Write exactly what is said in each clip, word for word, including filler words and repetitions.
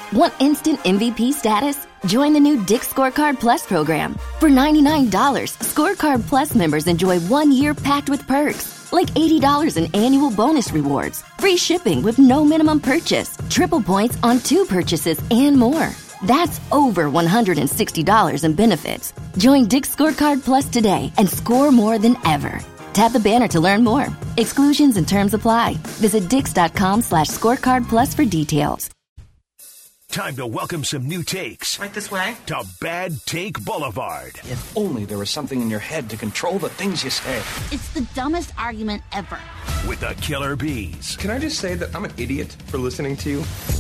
Want instant M V P status? Join the new Dick's Scorecard Plus program. For ninety-nine dollars, Scorecard Plus members enjoy one year packed with perks, like eighty dollars in annual bonus rewards, free shipping with no minimum purchase, triple points on two purchases, and more. That's over one hundred sixty dollars in benefits. Join Dick's Scorecard Plus today and score more than ever. Tap the banner to learn more. Exclusions and terms apply. Visit dix.com slash scorecard plus for details. Time to welcome some new takes. Right this way. To Bad Take Boulevard. If only there was something in your head to control the things you say. It's the dumbest argument ever. With the Killer Bees. Can I just say that I'm an idiot for listening to you?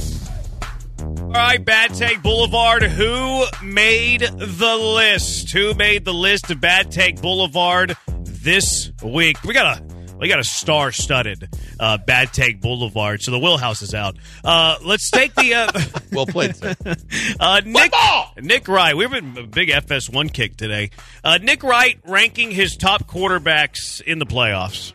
All right, Bad Take Boulevard. Who made the list? Who made the list of Bad Take Boulevard this week? We got a we got a star-studded uh, Bad Take Boulevard, so the wheelhouse is out. Uh, let's take the uh, well played, sir. uh, Nick Nick Wright. We've been a big F S one kick today. Uh, Nick Wright ranking his top quarterbacks in the playoffs.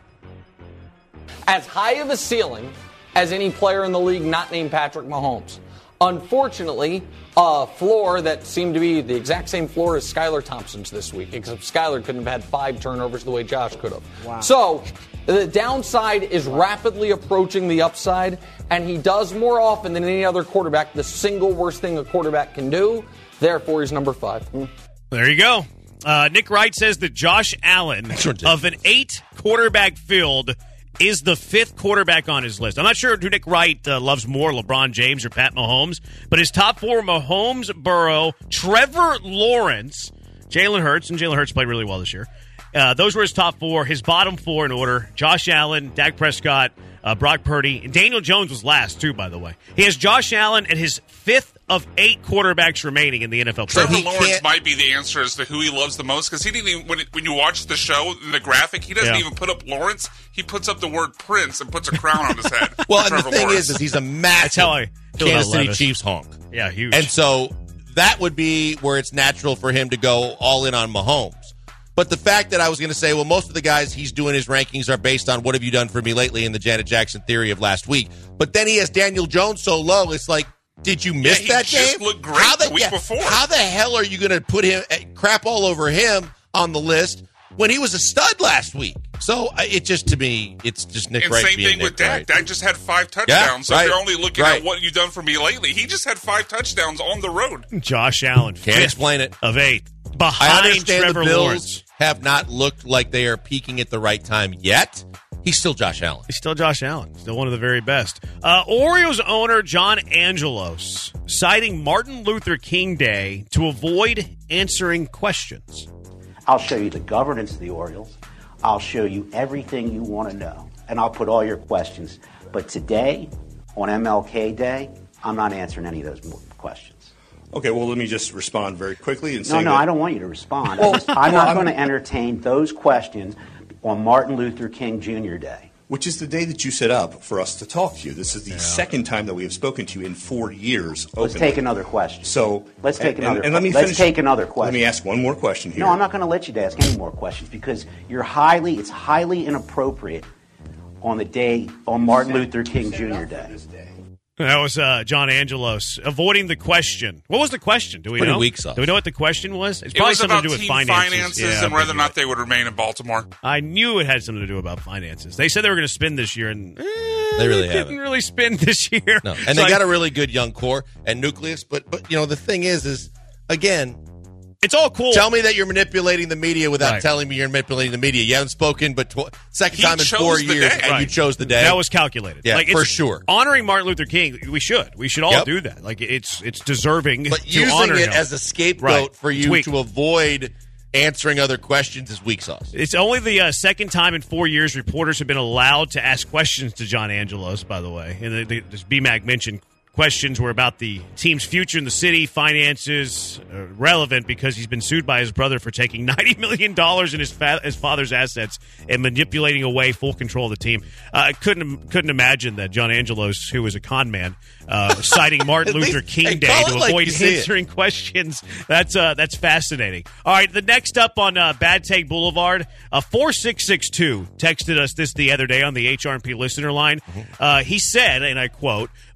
As high of a ceiling as any player in the league not named Patrick Mahomes. Unfortunately, a floor that seemed to be the exact same floor as Skylar Thompson's this week, except Skylar couldn't have had five turnovers the way Josh could have. Wow. So the downside is rapidly approaching the upside, and he does more often than any other quarterback the single worst thing a quarterback can do. Therefore, he's number five. There you go. Uh, Nick Wright says that Josh Allen, of an eight-quarterback field, is the fifth quarterback on his list. I'm not sure who Nick Wright uh, loves more, LeBron James or Pat Mahomes, but his top four, Mahomes, Burrow, Trevor Lawrence, Jalen Hurts, and Jalen Hurts played really well this year. Uh, those were his top four. His bottom four in order, Josh Allen, Dak Prescott, uh, Brock Purdy, and Daniel Jones was last, too, by the way. He has Josh Allen at his fifth of eight quarterbacks remaining in the N F L. Trevor Lawrence can't... might be the answer as to who he loves the most, because he didn't even, when, it, when you watch the show, the graphic, he doesn't yeah. even put up Lawrence. He puts up the word Prince and puts a crown on his head. Well, and Trevor the thing Lawrence. is, is he's a massive I Kansas City Levis. Chiefs honk. Yeah, huge. And so that would be where it's natural for him to go all in on Mahomes. But the fact that I was going to say, well, most of the guys he's doing his rankings are based on what have you done for me lately in the Janet Jackson theory of last week. But then he has Daniel Jones so low, it's like, did you miss yeah, that he game? Just looked great how the, the week yeah, before. How the hell are you going to put him crap all over him on the list when he was a stud last week? So it just, to me, it's just Nick and Wright. Same being thing Nick with Dak. Wright. Dak just had five touchdowns. Yeah, so right, if you're only looking right. at what you've done for me lately, he just had five touchdowns on the road. Josh Allen, can't explain it. Of eight, behind I understand Trevor the Bills Lawrence. Have not looked like they are peaking at the right time yet. He's still Josh Allen. He's still Josh Allen. Still one of the very best. Uh, Orioles owner John Angelos citing Martin Luther King Day to avoid answering questions. I'll show you the governance of the Orioles. I'll show you everything you want to know. And I'll put all your questions. But today, on M L K Day, I'm not answering any of those more questions. Okay, well, let me just respond very quickly. And no, no, that- I don't want you to respond. I'm, just, I'm not going to entertain those questions on Martin Luther King Junior Day. Which is the day that you set up for us to talk to you. This is the yeah. second time that we have spoken to you in four years. Let's openly. take another question. So let's take and, another. And, and let me let's finish. take another question. Let me ask one more question here. No, I'm not going to let you ask any more questions because you're highly. It's highly inappropriate on the day on Martin Luther King Junior Day. That was uh, John Angelos avoiding the question. What was the question? Do we Pretty know? weak sauce. Do we know what the question was? It's It probably was something about to do with team finances, finances yeah, and whether or not they would remain in Baltimore. I knew it had something to do about finances. They said they were going to spend this year, and eh, they really didn't haven't. really spend this year. No, and so they I, got a really good young core and nucleus. But but you know the thing is, is again. It's all cool. Tell me that you're manipulating the media without right. telling me you're manipulating the media. You haven't spoken, but tw- second He time in four chose the years, day. and Right. you chose the day. That was calculated. Yeah, like, for it's, sure. Honoring Martin Luther King, we should. We should all Yep. do that. Like it's it's deserving. But to using honor it him. as a scapegoat Right. for you Tweak. to avoid answering other questions is weak sauce. It's only the uh, second time in four years reporters have been allowed to ask questions to John Angelos, by the way. And the, the, as B Mac mentioned, questions were about the team's future in the city, finances, uh, relevant because he's been sued by his brother for taking ninety million dollars in his, fa- his father's assets and manipulating away full control of the team. Uh, I couldn't couldn't imagine that John Angelos, who was a con man, uh, citing Martin Luther least- King hey, Day call to it like avoid you see it. answering questions. That's uh, that's fascinating. All right, the next up on uh, Bad Take Boulevard, uh, four six six two texted us this the other day on the H R P listener line. Uh, he said, and I quote,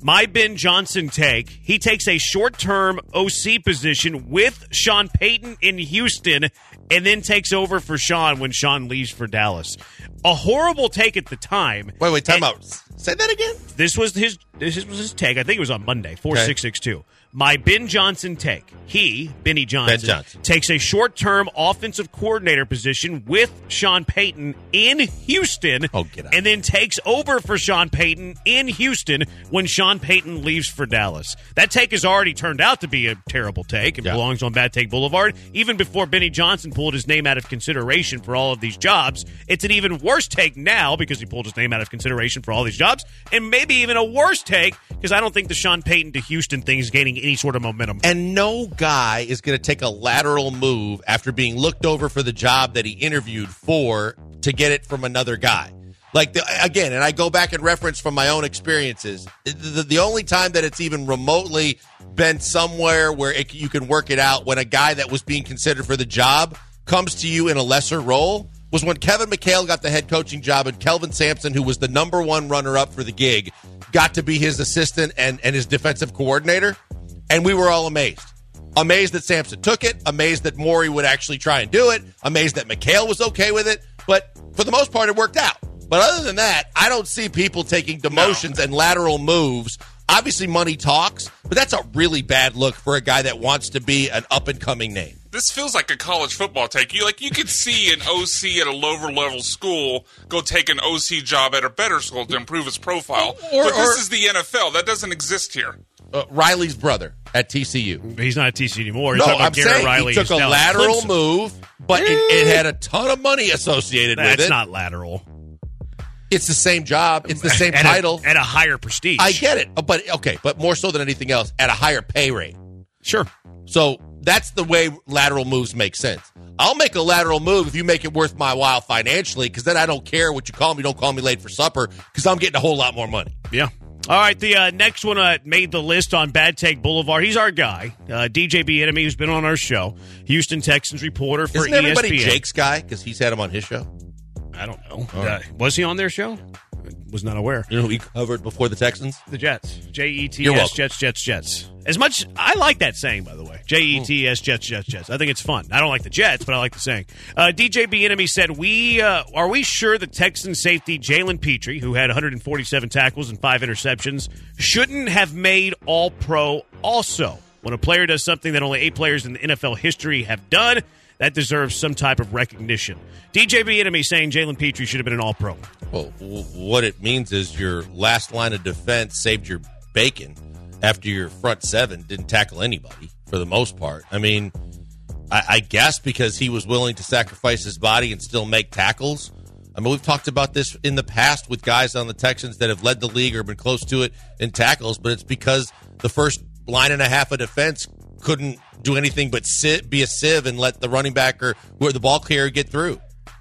My Ben Johnson take, he takes a short-term O C position with Sean Payton in Houston and then takes over for Sean when Sean leaves for Dallas. A horrible take at the time. Wait, wait, time out. Say that again? This was his This was his take. I think it was on Monday, four six six two. My Ben Johnson take. He, Benny Johnson, Ben Johnson, takes a short-term offensive coordinator position with Sean Payton in Houston oh, get out. and then takes over for Sean Payton in Houston when Sean Payton leaves for Dallas. That take has already turned out to be a terrible take and yeah. belongs on Bad Take Boulevard. Even before Benny Johnson pulled his name out of consideration for all of these jobs, it's an even worse take now because he pulled his name out of consideration for all these jobs, and maybe even a worse take because I don't think the Sean Payton to Houston thing is gaining any sort of momentum. And no guy is going to take a lateral move after being looked over for the job that he interviewed for to get it from another guy. Like, the, again, and I go back and reference from my own experiences, the, the only time that it's even remotely been somewhere where it, you can work it out when a guy that was being considered for the job comes to you in a lesser role was when Kevin McHale got the head coaching job and Kelvin Sampson, who was the number one runner-up for the gig, got to be his assistant and, and his defensive coordinator. And we were all amazed. Amazed that Sampson took it. Amazed that Morey would actually try and do it. Amazed that McHale was okay with it. But for the most part, it worked out. But other than that, I don't see people taking demotions no. and lateral moves. Obviously, money talks, but that's a really bad look for a guy that wants to be an up-and-coming name. This feels like a college football take. You like you could see an O C at a lower level school go take an O C job at a better school to improve his profile. Or, but this or, is the N F L. That doesn't exist here. Uh, Riley's brother at T C U. He's not at T C U anymore. He's no, talking about I'm Garrett saying Riley. he took a lateral move, but it, it had a ton of money associated That's with it. That's not lateral. It's the same job. It's the same at title. A, at a higher prestige. I get it. But, okay, but more so than anything else, at a higher pay rate. Sure. So that's the way lateral moves make sense. I'll make a lateral move if you make it worth my while financially, because then I don't care what you call me. Don't call me late for supper, because I'm getting a whole lot more money. Yeah. All right, the uh, next one uh, made the list on Bad Take Boulevard. He's our guy, uh, D J Bieniemy, who's been on our show, Houston Texans reporter for Isn't everybody E S P N. Jake's guy, because he's had him on his show? I don't know. Uh, was he on their show? Was not aware. You know who he covered before the Texans? The Jets. J E T S, Jets, Jets, Jets. As much, I like that saying, by the way. J E T S, Jets, Jets, Jets. I think it's fun. I don't like the Jets, but I like the saying. Uh, D J Bieniemy said, "We uh, are we sure the Texans safety Jalen Petrie, who had one hundred forty-seven tackles and five interceptions, shouldn't have made All-Pro also? When a player does something that only eight players in the N F L history have done, that deserves some type of recognition." D J Bieniemy saying Jalen Petrie should have been an All-Pro. Well, w- what it means is your last line of defense saved your bacon after your front seven didn't tackle anybody for the most part. I mean, I, I guess because he was willing to sacrifice his body and still make tackles. I mean, we've talked about this in the past with guys on the Texans that have led the league or been close to it in tackles, but it's because the first line and a half of defense couldn't do anything but sit, be a sieve and let the running back or where the ball carrier get through.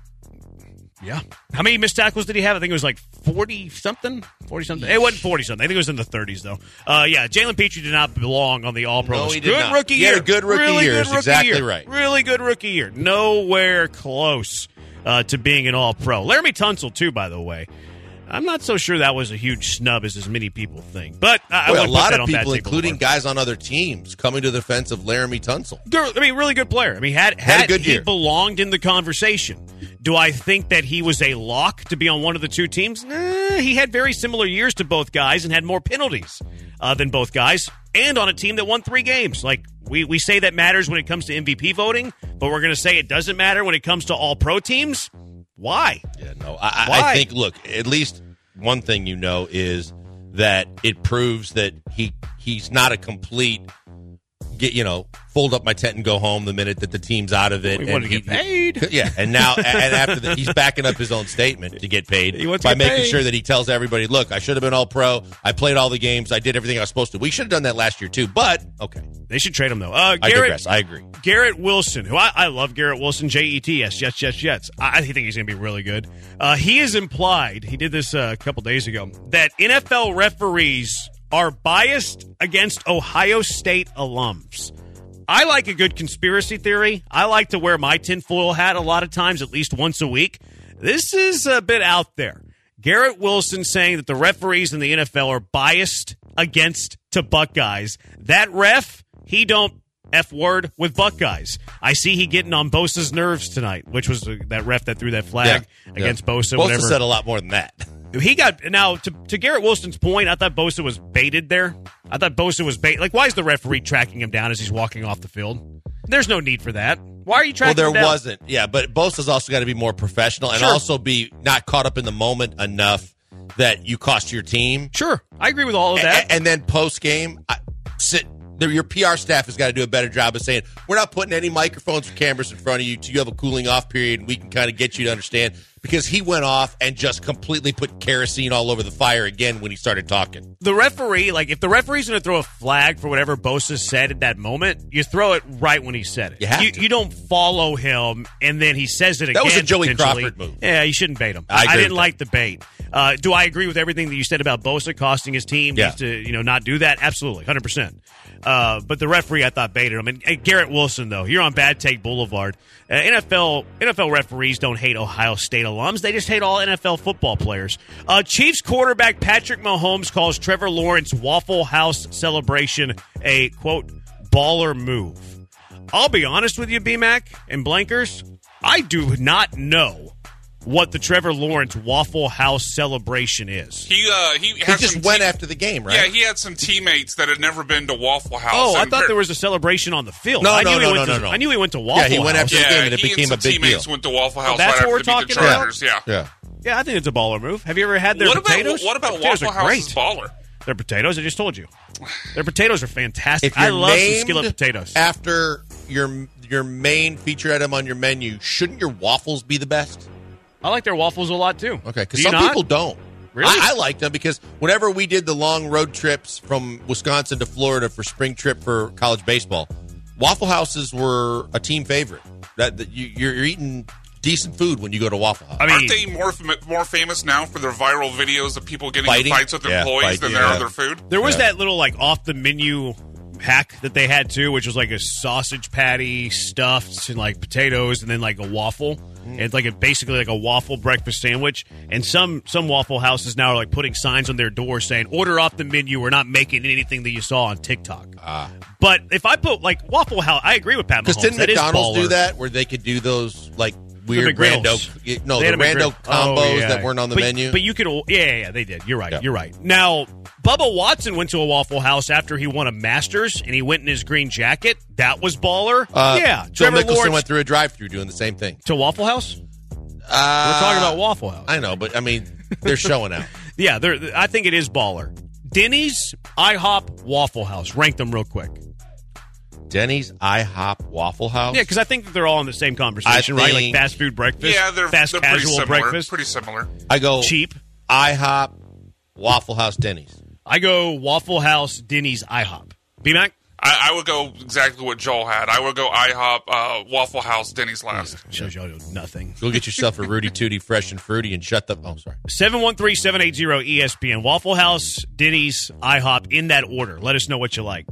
Yeah. How many missed tackles did he have? I think it was like forty-something. forty-something. It wasn't forty-something. I think it was in the thirties, though. Uh, yeah, Jalen Petrie did not belong on the All-Pro No, list. he did Good not. rookie He year. had a good rookie really year. Good That's rookie exactly year. right. Really good rookie year. Nowhere close uh, to being an All-Pro. Laramie Tunsil, too, by the way. I'm not so sure that was a huge snub as as many people think. But I well, would a lot put that of on people, Bad Take including Boulevard. guys on other teams, coming to the defense of Laramie Tunsil. I mean, really good player. I mean, had, had, had a good he year. belonged in the conversation. Do I think that he was a lock to be on one of the two teams? Nah, he had very similar years to both guys and had more penalties uh, than both guys, and on a team that won three games. Like, we, we say that matters when it comes to M V P voting, but we're going to say it doesn't matter when it comes to all-pro teams? Why? Yeah, no. I, Why? I think, look, at least one thing you know is that it proves that he he's not a complete get you know fold up my tent and go home the minute that the team's out of it. He and wanted to he, get paid. Yeah, and now and after that, he's backing up his own statement to get paid He wants to by get making paid. sure that he tells everybody, "Look, I should have been all pro. I played all the games. I did everything I was supposed to." We should have done that last year too. But okay, They should trade him, though. Uh, I Garrett, digress. I agree. Garrett Wilson, who I, I love Garrett Wilson, J E T S, Jets, Jets, Jets. I, I think he's going to be really good. Uh, he has implied, he did this uh, a couple days ago, that N F L referees are biased against Ohio State alums. I like a good conspiracy theory. I like to wear my tinfoil hat a lot of times, at least once a week. This is a bit out there. Garrett Wilson saying that the referees in the N F L are biased against to Buckeyes. That ref, he don't F word with Buckeyes. I see he getting on Bosa's nerves tonight, which was uh, that ref that threw that flag yeah, against yeah. Bosa. Bosa whatever. said a lot more than that. He got now to, to Garrett Wilson's point. I thought Bosa was baited there. I thought Bosa was bait. Like, why is the referee tracking him down as he's walking off the field? There's no need for that. Why are you tracking well, him there down? wasn't. Yeah, but Bosa's also got to be more professional and Sure. also be not caught up in the moment enough that you cost your team. Sure, I agree with all of that. And, and then post game, sit. Your P R staff has got to do a better job of saying, we're not putting any microphones or cameras in front of you till you have a cooling off period and we can kind of get you to understand. Because he went off and just completely put kerosene all over the fire again when he started talking. The referee, like, if the referee's going to throw a flag for whatever Bosa said at that moment, you throw it right when he said it. You have you, to. you don't follow him and then he says it again. That was a Joey potentially. Crawford move. Yeah, you shouldn't bait him. I agree I didn't with like the bait. Uh, do I agree with everything that you said about Bosa costing his team? Yeah. Needs to, you know, not do that? Absolutely, one hundred percent. Uh, but the referee, I thought, baited him. And, and Garrett Wilson, though, you're on Bad Take Boulevard. Uh, N F L N F L referees don't hate Ohio State alums. They just hate all N F L football players. Uh, Chiefs quarterback Patrick Mahomes calls Trevor Lawrence Waffle House celebration a, quote, baller move. I'll be honest with you, B-Mac and Blankers, I do not know what the Trevor Lawrence Waffle House celebration is. He uh, he, He had just some went te- after the game, right? Yeah, he had some teammates that had never been to Waffle House. Oh, I and thought per- there was a celebration on the field. No, I no, knew he no, went no, to, no, no. I knew he went to Waffle Yeah, he went House. after the yeah, game and it he became and a some big teammates deal. went to Waffle House that's right what we're after they beat the talking about? Chargers. Yeah. Yeah. Yeah, I think it's a baller move. Have you ever had their What about potatoes? what about Their potatoes Waffle are great. House's baller? Their potatoes, I just told you. Their potatoes are fantastic. If you're I love some named skillet potatoes. after your your main feature item on your menu, shouldn't your waffles be the best? I like their waffles a lot, too. Okay, because Do you some not? people don't. Really? I, I like them because whenever we did the long road trips from Wisconsin to Florida for spring trip for college baseball, Waffle Houses were a team favorite. That, that you, you're eating decent food when you go to Waffle House. I mean, Aren't they more fam- more famous now for their viral videos of people getting Fighting? in fights with Yeah, employees fight, than yeah. their other food? there was Yeah. that little, like, off-the-menu hack that they had, too, which was, like, a sausage patty stuffed and, like, potatoes and then, like, a waffle. And it's like a, basically like a waffle breakfast sandwich. And some some Waffle Houses now are like putting signs on their doors saying, order off the menu. We're not making anything that you saw on TikTok. Ah. But if I put like Waffle House, I agree with Pat Mahomes. Because didn't That is McDonald's baller. do that where they could do those like weird McGriddles. rando? No, They the had a rando McGriddle. combos Oh, yeah. that weren't on the but, menu. But you could, yeah, yeah, yeah, they did. You're right. Yeah. You're right. Now, Bubba Watson went to a Waffle House after he won a Masters, and he went in his green jacket. That was baller. Uh, yeah, Joe Trevor Mickelson Lawrence went through a drive-through doing the same thing. to Waffle House. Uh, We're talking about Waffle House. I know, but I mean, they're showing out. Yeah, they're, I think it is baller. Denny's, IHOP, Waffle House. Rank them real quick. Denny's, IHOP, Waffle House. Yeah, because I think that they're all in the same conversation, I right? Like think- fast food breakfast, Yeah, they're, fast they're pretty casual similar. breakfast, Pretty similar. I go cheap. IHOP, Waffle House, Denny's. I go Waffle House, Denny's, IHOP. B-Mac? I, I would go exactly what Joel had. I would go IHOP, uh, Waffle House, Denny's last. Shows you nothing. Go get yourself a Rudy Tooty Fresh and Fruity and shut the... Oh, sorry. seven one three, seven eight zero, E S P N. Waffle House, Denny's, IHOP, in that order. Let us know what you like.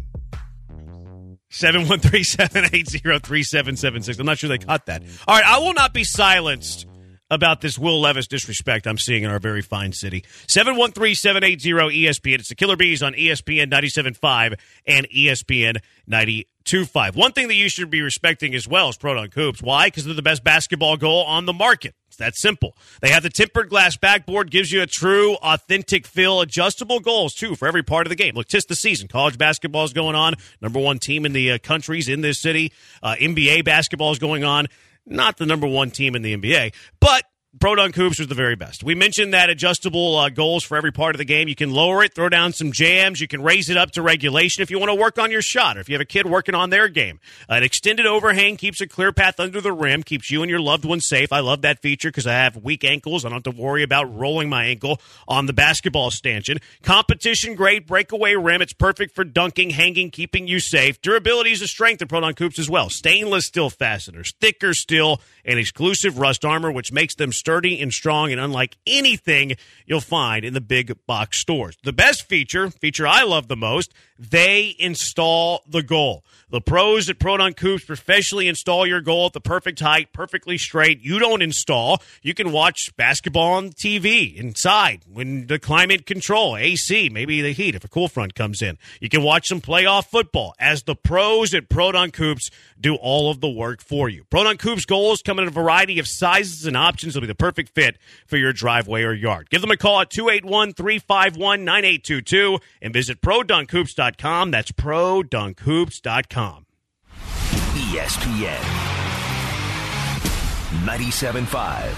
seven one three, seven eight zero, three seven seven six. I'm not sure they caught that. All right, I will not be silenced about this Will Levis disrespect I'm seeing in our very fine city. seven one three, seven eight zero, E S P N. It's the Killer Bees on E S P N ninety-seven point five and E S P N ninety-two point five. One thing that you should be respecting as well is Proton Coops. Why? Because they're the best basketball goal on the market. It's that simple. They have the tempered glass backboard, gives you a true, authentic feel. Adjustable goals, too, for every part of the game. Look, 'tis the season. College basketball is going on. Number one team in the uh, countries in this city. Uh, N B A basketball is going on. Not the number one team in the N B A, but Proton Coops was the very best. We mentioned that adjustable uh, goals for every part of the game. You can lower it, throw down some jams. You can raise it up to regulation if you want to work on your shot or if you have a kid working on their game. Uh, an extended overhang keeps a clear path under the rim, keeps you and your loved ones safe. I love that feature because I have weak ankles. I don't have to worry about rolling my ankle on the basketball stanchion. Competition grade breakaway rim. It's perfect for dunking, hanging, keeping you safe. Durability is a strength of Proton Coops as well. Stainless steel fasteners, thicker steel, and exclusive rust armor, which makes them sturdy and strong and unlike anything you'll find in the big box stores. The best feature, feature I love the most, They install the goal. The pros at Pro Dunk Hoops professionally install your goal at the perfect height, perfectly straight. You don't install. You can watch basketball on T V inside when the climate control, A C, maybe the heat if a cool front comes in. You can watch some playoff football as the pros at Pro Dunk Hoops do all of the work for you. Pro Dunk Hoops goals come in a variety of sizes and options. They'll be the perfect fit for your driveway or yard. Give them a call at two eight one, three five one, nine eight two two and visit pro dunk hoops dot com. That's pro dunk hoops dot com. E S P N ninety-seven point five.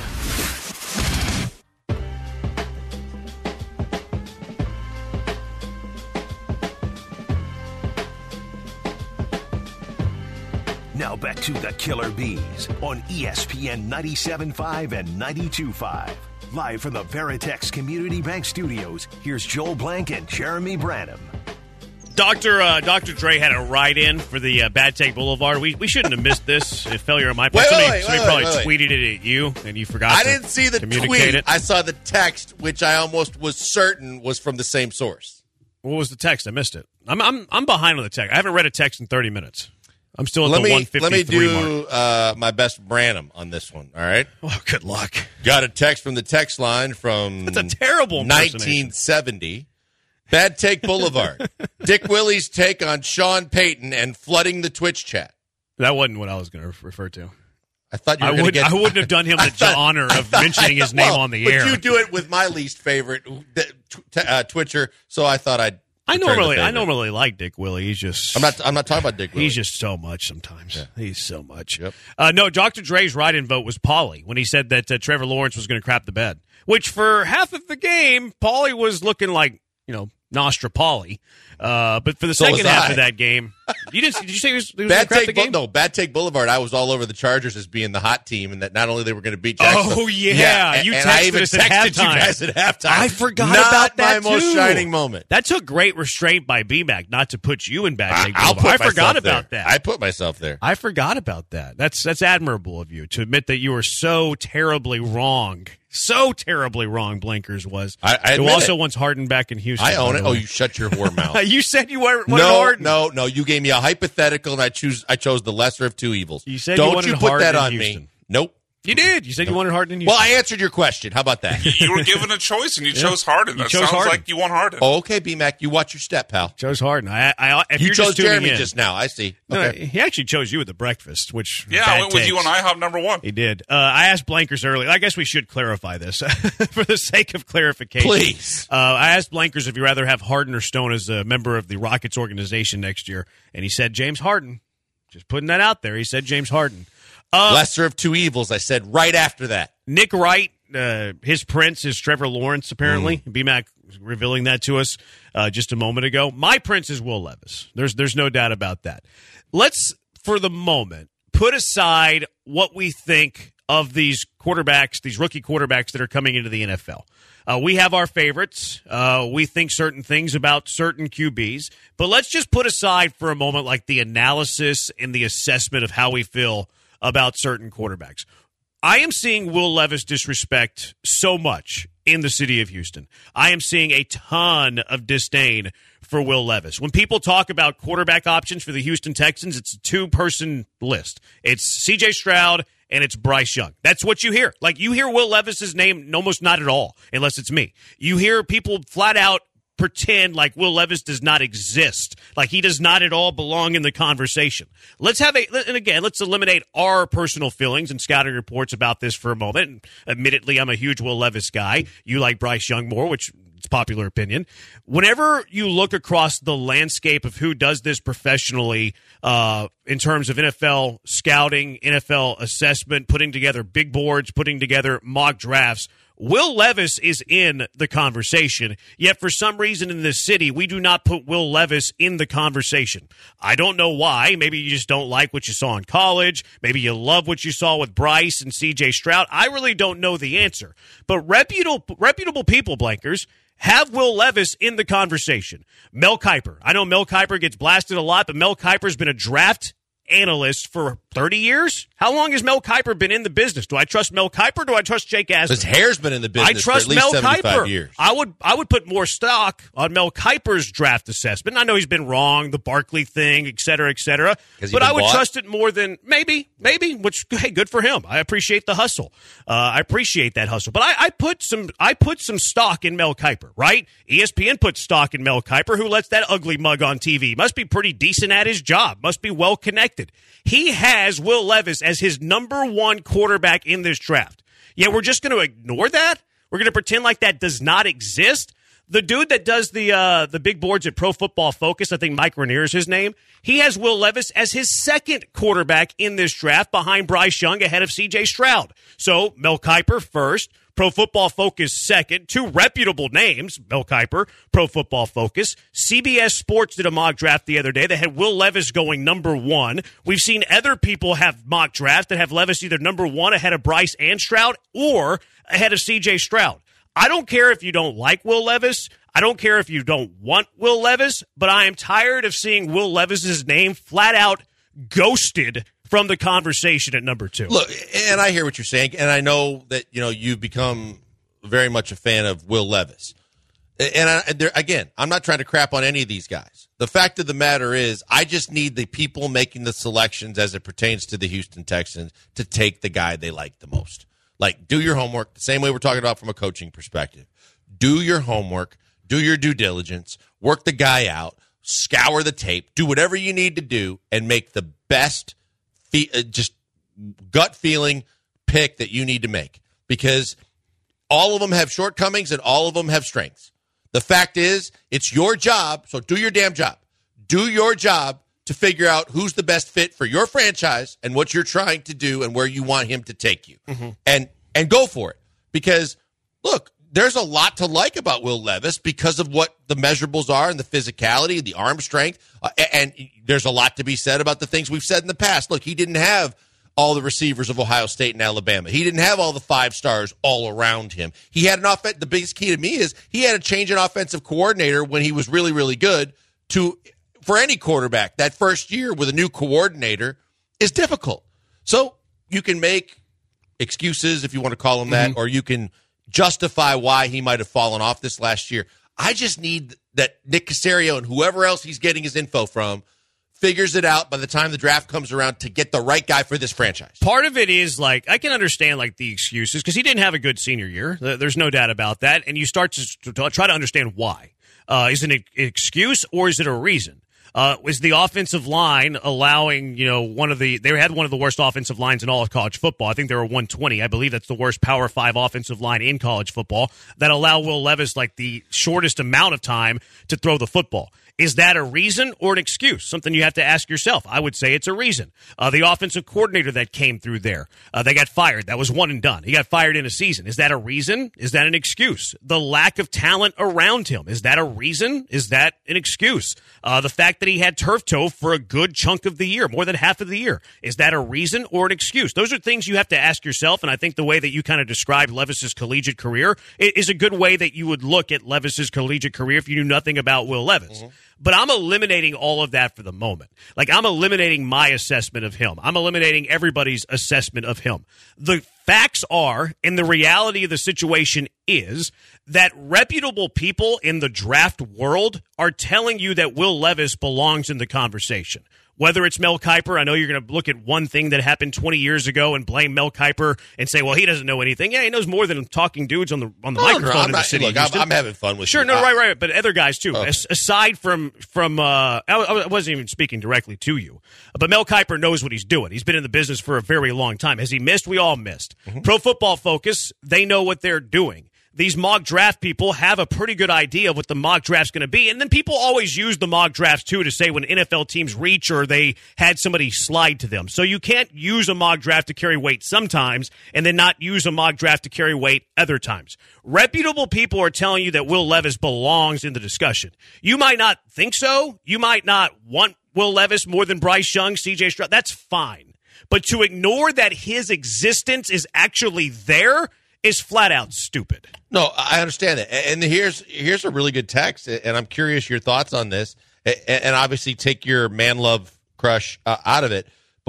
Now back to the Killer Bees on E S P N ninety-seven point five and ninety-two point five. Live from the Veritex Community Bank Studios, here's Joel Blank and Jeremy Branham. Doctor Uh, Doctor Dre had a write-in for the uh, Bad Take Boulevard. We we shouldn't have missed this. A failure on my part. Wait, somebody wait, somebody wait, probably wait, wait. tweeted it at you, and you forgot I to didn't see the communicate tweet. it. I saw the text, which I almost was certain was from the same source. What was the text? I missed it. I'm I'm I'm behind on the text. I haven't read a text in thirty minutes. I'm still at let the me, one fifty-three Let me mark. do uh, my best Branham on this one, all right? Oh, good luck. Got a text from the text line from That's a terrible impersonation. nineteen seventy. Bad Take Boulevard. Dick Willie's take on Sean Payton and flooding the Twitch chat. That wasn't what I was going to refer to. I thought you were I, going would, to get. I wouldn't have done him the thought, honor of thought, mentioning his name well, on the but air. you do it with my least favorite uh, Twitcher, so I thought I'd. I return the normally, I favor. normally like Dick Willie. He's just. I'm not. I'm not talking about Dick Willie. He's just so much sometimes. Yeah. He's so much. Yep. Uh, no, Doctor Dre's write-in vote was Paulie when he said that uh, Trevor Lawrence was going to crap the bed. Which for half of the game, Paulie was looking like you know Nostra Paulie. Uh, but for the So second was half I. of that game, you didn't. Did you say he was, he was Bad going to crap take, the game? Bu- no, Bad Take Boulevard. I was all over the Chargers as being the hot team, and that not only they were going to beat Jacksonville. Oh yeah, and, you and texted I even us at texted halftime. you guys at halftime. I forgot Not about that my most too. shining moment. That took great restraint by B-Mac not to put you in Bad I, Take I'll Boulevard. put I forgot myself there. about that. I put myself there. I forgot about that. That's that's admirable of you to admit that you were so terribly wrong. So terribly wrong, Blinkers was. I, I Who admit also it. wants Harden back in Houston. I own by it. the Oh, way. you shut your whore mouth. You said you weren't wanted no, Harden. no, no. You gave me a hypothetical, and I choose. I chose the lesser of two evils. You said you Don't wanted you put Harden that in on Houston. me? Nope. You did. You said you wanted Harden in Well, Houston. I answered your question. How about that? You were given a choice, and you Yeah. chose Harden. You That chose sounds Harden. like you want Harden. Oh, okay, B-Mac. You watch your step, pal. chose Harden. I, I, if You you're chose just tuning Jeremy in, just now. I see. No, Okay. he actually chose you at the breakfast, which yeah, bad I went with you on takes. IHOP number one. He did. Uh, I asked Blankers earlier. I guess we should clarify this for the sake of clarification. Please. Uh, I asked Blankers if you'd rather have Harden or Stone as a member of the Rockets organization next year, and he said James Harden. Just putting that out there. He said James Harden. Uh, Lesser of two evils. I said right after that. Nick Wright, uh, his prince is Trevor Lawrence, apparently. Mm. B-Mac was revealing that to us uh, just a moment ago. My prince is Will Levis. There's there's no doubt about that. Let's, for the moment, put aside what we think of these quarterbacks, these rookie quarterbacks that are coming into the N F L. Uh, we have our favorites. Uh, we think certain things about certain Q Bs. But let's just put aside for a moment like the analysis and the assessment of how we feel about certain quarterbacks. I am seeing Will Levis disrespect so much in the city of Houston. I am seeing a ton of disdain for Will Levis. When people talk about quarterback options for the Houston Texans, it's a two-person list. It's C J Stroud and it's Bryce Young. That's what you hear. Like, you hear Will Levis's name almost not at all, unless it's me. You hear people flat out pretend like Will Levis does not exist, like he does not at all belong in the conversation. Let's have a, and again, let's eliminate our personal feelings and scouting reports about this for a moment. And admittedly, I'm a huge Will Levis guy. You like Bryce Young more, which is popular opinion. Whenever you look across the landscape of who does this professionally, uh, in terms of N F L scouting, N F L assessment, putting together big boards, putting together mock drafts, Will Levis is in the conversation, yet for some reason in this city, we do not put Will Levis in the conversation. I don't know why. Maybe you just don't like what you saw in college. Maybe you love what you saw with Bryce and C J Stroud. I really don't know the answer. But reputable, reputable people, Blankers, have Will Levis in the conversation. Mel Kiper. I know Mel Kiper gets blasted a lot, but Mel Kiper's been a draft analyst for thirty years? How long has Mel Kiper been in the business? Do I trust Mel Kiper or do I trust Jake Asman? His hair's been in the business I trust for at least Mel seventy-five Kiper. years. I would I would put more stock on Mel Kiper's draft assessment. I know he's been wrong, the Barkley thing, et cetera, et cetera. But I would bought? trust it more than maybe, maybe, which, hey, good for him. I appreciate the hustle. Uh, I appreciate that hustle. But I, I put some I put some stock in Mel Kiper, right? E S P N puts stock in Mel Kiper, who lets that ugly mug on T V. Must be pretty decent at his job. Must be well connected. He has Will Levis as his number one quarterback in this draft. Yeah, we're just going to ignore that? We're going to pretend like that does not exist? The dude that does the uh, the big boards at Pro Football Focus, I think Mike Rainier is his name, he has Will Levis as his second quarterback in this draft behind Bryce Young ahead of C J Stroud. So Mel Kiper first, Pro Football Focus second, two reputable names, Mel Kiper, Pro Football Focus. C B S Sports did a mock draft the other day that had Will Levis going number one. We've seen other people have mock drafts that have Levis either number one ahead of Bryce and Stroud or ahead of C J Stroud. I don't care if you don't like Will Levis. I don't care if you don't want Will Levis, but I am tired of seeing Will Levis's name flat out ghosted from the conversation at number two. Look, and I hear what you're saying, and I know that, you know, you've become very much a fan of Will Levis. And I, there, again, I'm not trying to crap on any of these guys. The fact of the matter is, I just need the people making the selections as it pertains to the Houston Texans to take the guy they like the most. Like, do your homework, the same way we're talking about from a coaching perspective. Do your homework, do your due diligence, work the guy out, scour the tape, do whatever you need to do, and make the best, fe- uh, just gut feeling pick that you need to make. Because all of them have shortcomings and all of them have strengths. The fact is, it's your job, so do your damn job. Do your job to figure out who's the best fit for your franchise and what you're trying to do and where you want him to take you. Mm-hmm. And and go for it. Because, look, there's a lot to like about Will Levis because of what the measurables are and the physicality, the arm strength. Uh, and there's a lot to be said about the things we've said in the past. Look, he didn't have all the receivers of Ohio State and Alabama. He didn't have all the five stars all around him. He had an offense. The biggest key to me is he had to change an offensive coordinator when he was really, really good to – for any quarterback, that first year with a new coordinator is difficult. So you can make excuses, if you want to call them that, mm-hmm. or you can justify why he might have fallen off this last year. I just need that Nick Caserio and whoever else he's getting his info from figures it out by the time the draft comes around to get the right guy for this franchise. Part of it is, like, I can understand, like, the excuses, because he didn't have a good senior year. There's no doubt about that. And you start to, to try to understand why. Uh, is it an excuse or is it a reason? Uh, was the offensive line allowing, you know, one of the, they had one of the worst offensive lines in all of college football. I think they were one twenty. I believe that's the worst Power Five offensive line in college football that allow Will Levis like the shortest amount of time to throw the football. Is that a reason or an excuse? Something you have to ask yourself. I would say it's a reason. Uh, the offensive coordinator that came through there, uh, they got fired. That was one and done. He got fired in a season. Is that a reason? Is that an excuse? The lack of talent around him, is that a reason? Is that an excuse? Uh, the fact that he had turf toe for a good chunk of the year, more than half of the year, is that a reason or an excuse? Those are things you have to ask yourself, and I think the way that you kind of described Levis's collegiate career is a good way that you would look at Levis's collegiate career if you knew nothing about Will Levis. Mm-hmm. But I'm eliminating all of that for the moment. Like, I'm eliminating my assessment of him. I'm eliminating everybody's assessment of him. The facts are, and the reality of the situation is, that reputable people in the draft world are telling you that Will Levis belongs in the conversation. Whether it's Mel Kiper, I know you're going to look at one thing that happened twenty years ago and blame Mel Kiper and say, well, he doesn't know anything. Yeah, he knows more than talking dudes on the on the no, microphone no, in the not, city look, of Houston. I'm, I'm having fun with sure, you. no, I, right, right. But other guys, too. Okay. As, aside from, from uh, I, I wasn't even speaking directly to you. But Mel Kiper knows what he's doing. He's been in the business for a very long time. Has he missed? We all missed. Mm-hmm. Pro Football Focus, they know what they're doing. These mock draft people have a pretty good idea of what the mock draft's going to be. And then people always use the mock drafts, too, to say when N F L teams reach or they had somebody slide to them. So you can't use a mock draft to carry weight sometimes and then not use a mock draft to carry weight other times. Reputable people are telling you that Will Levis belongs in the discussion. You might not think so. You might not want Will Levis more than Bryce Young, C J Stroud. That's fine. But to ignore that his existence is actually there is flat out stupid. No, I understand that. And here's here's a really good text, and I'm curious your thoughts on this. And obviously take your man love crush uh, out of it. But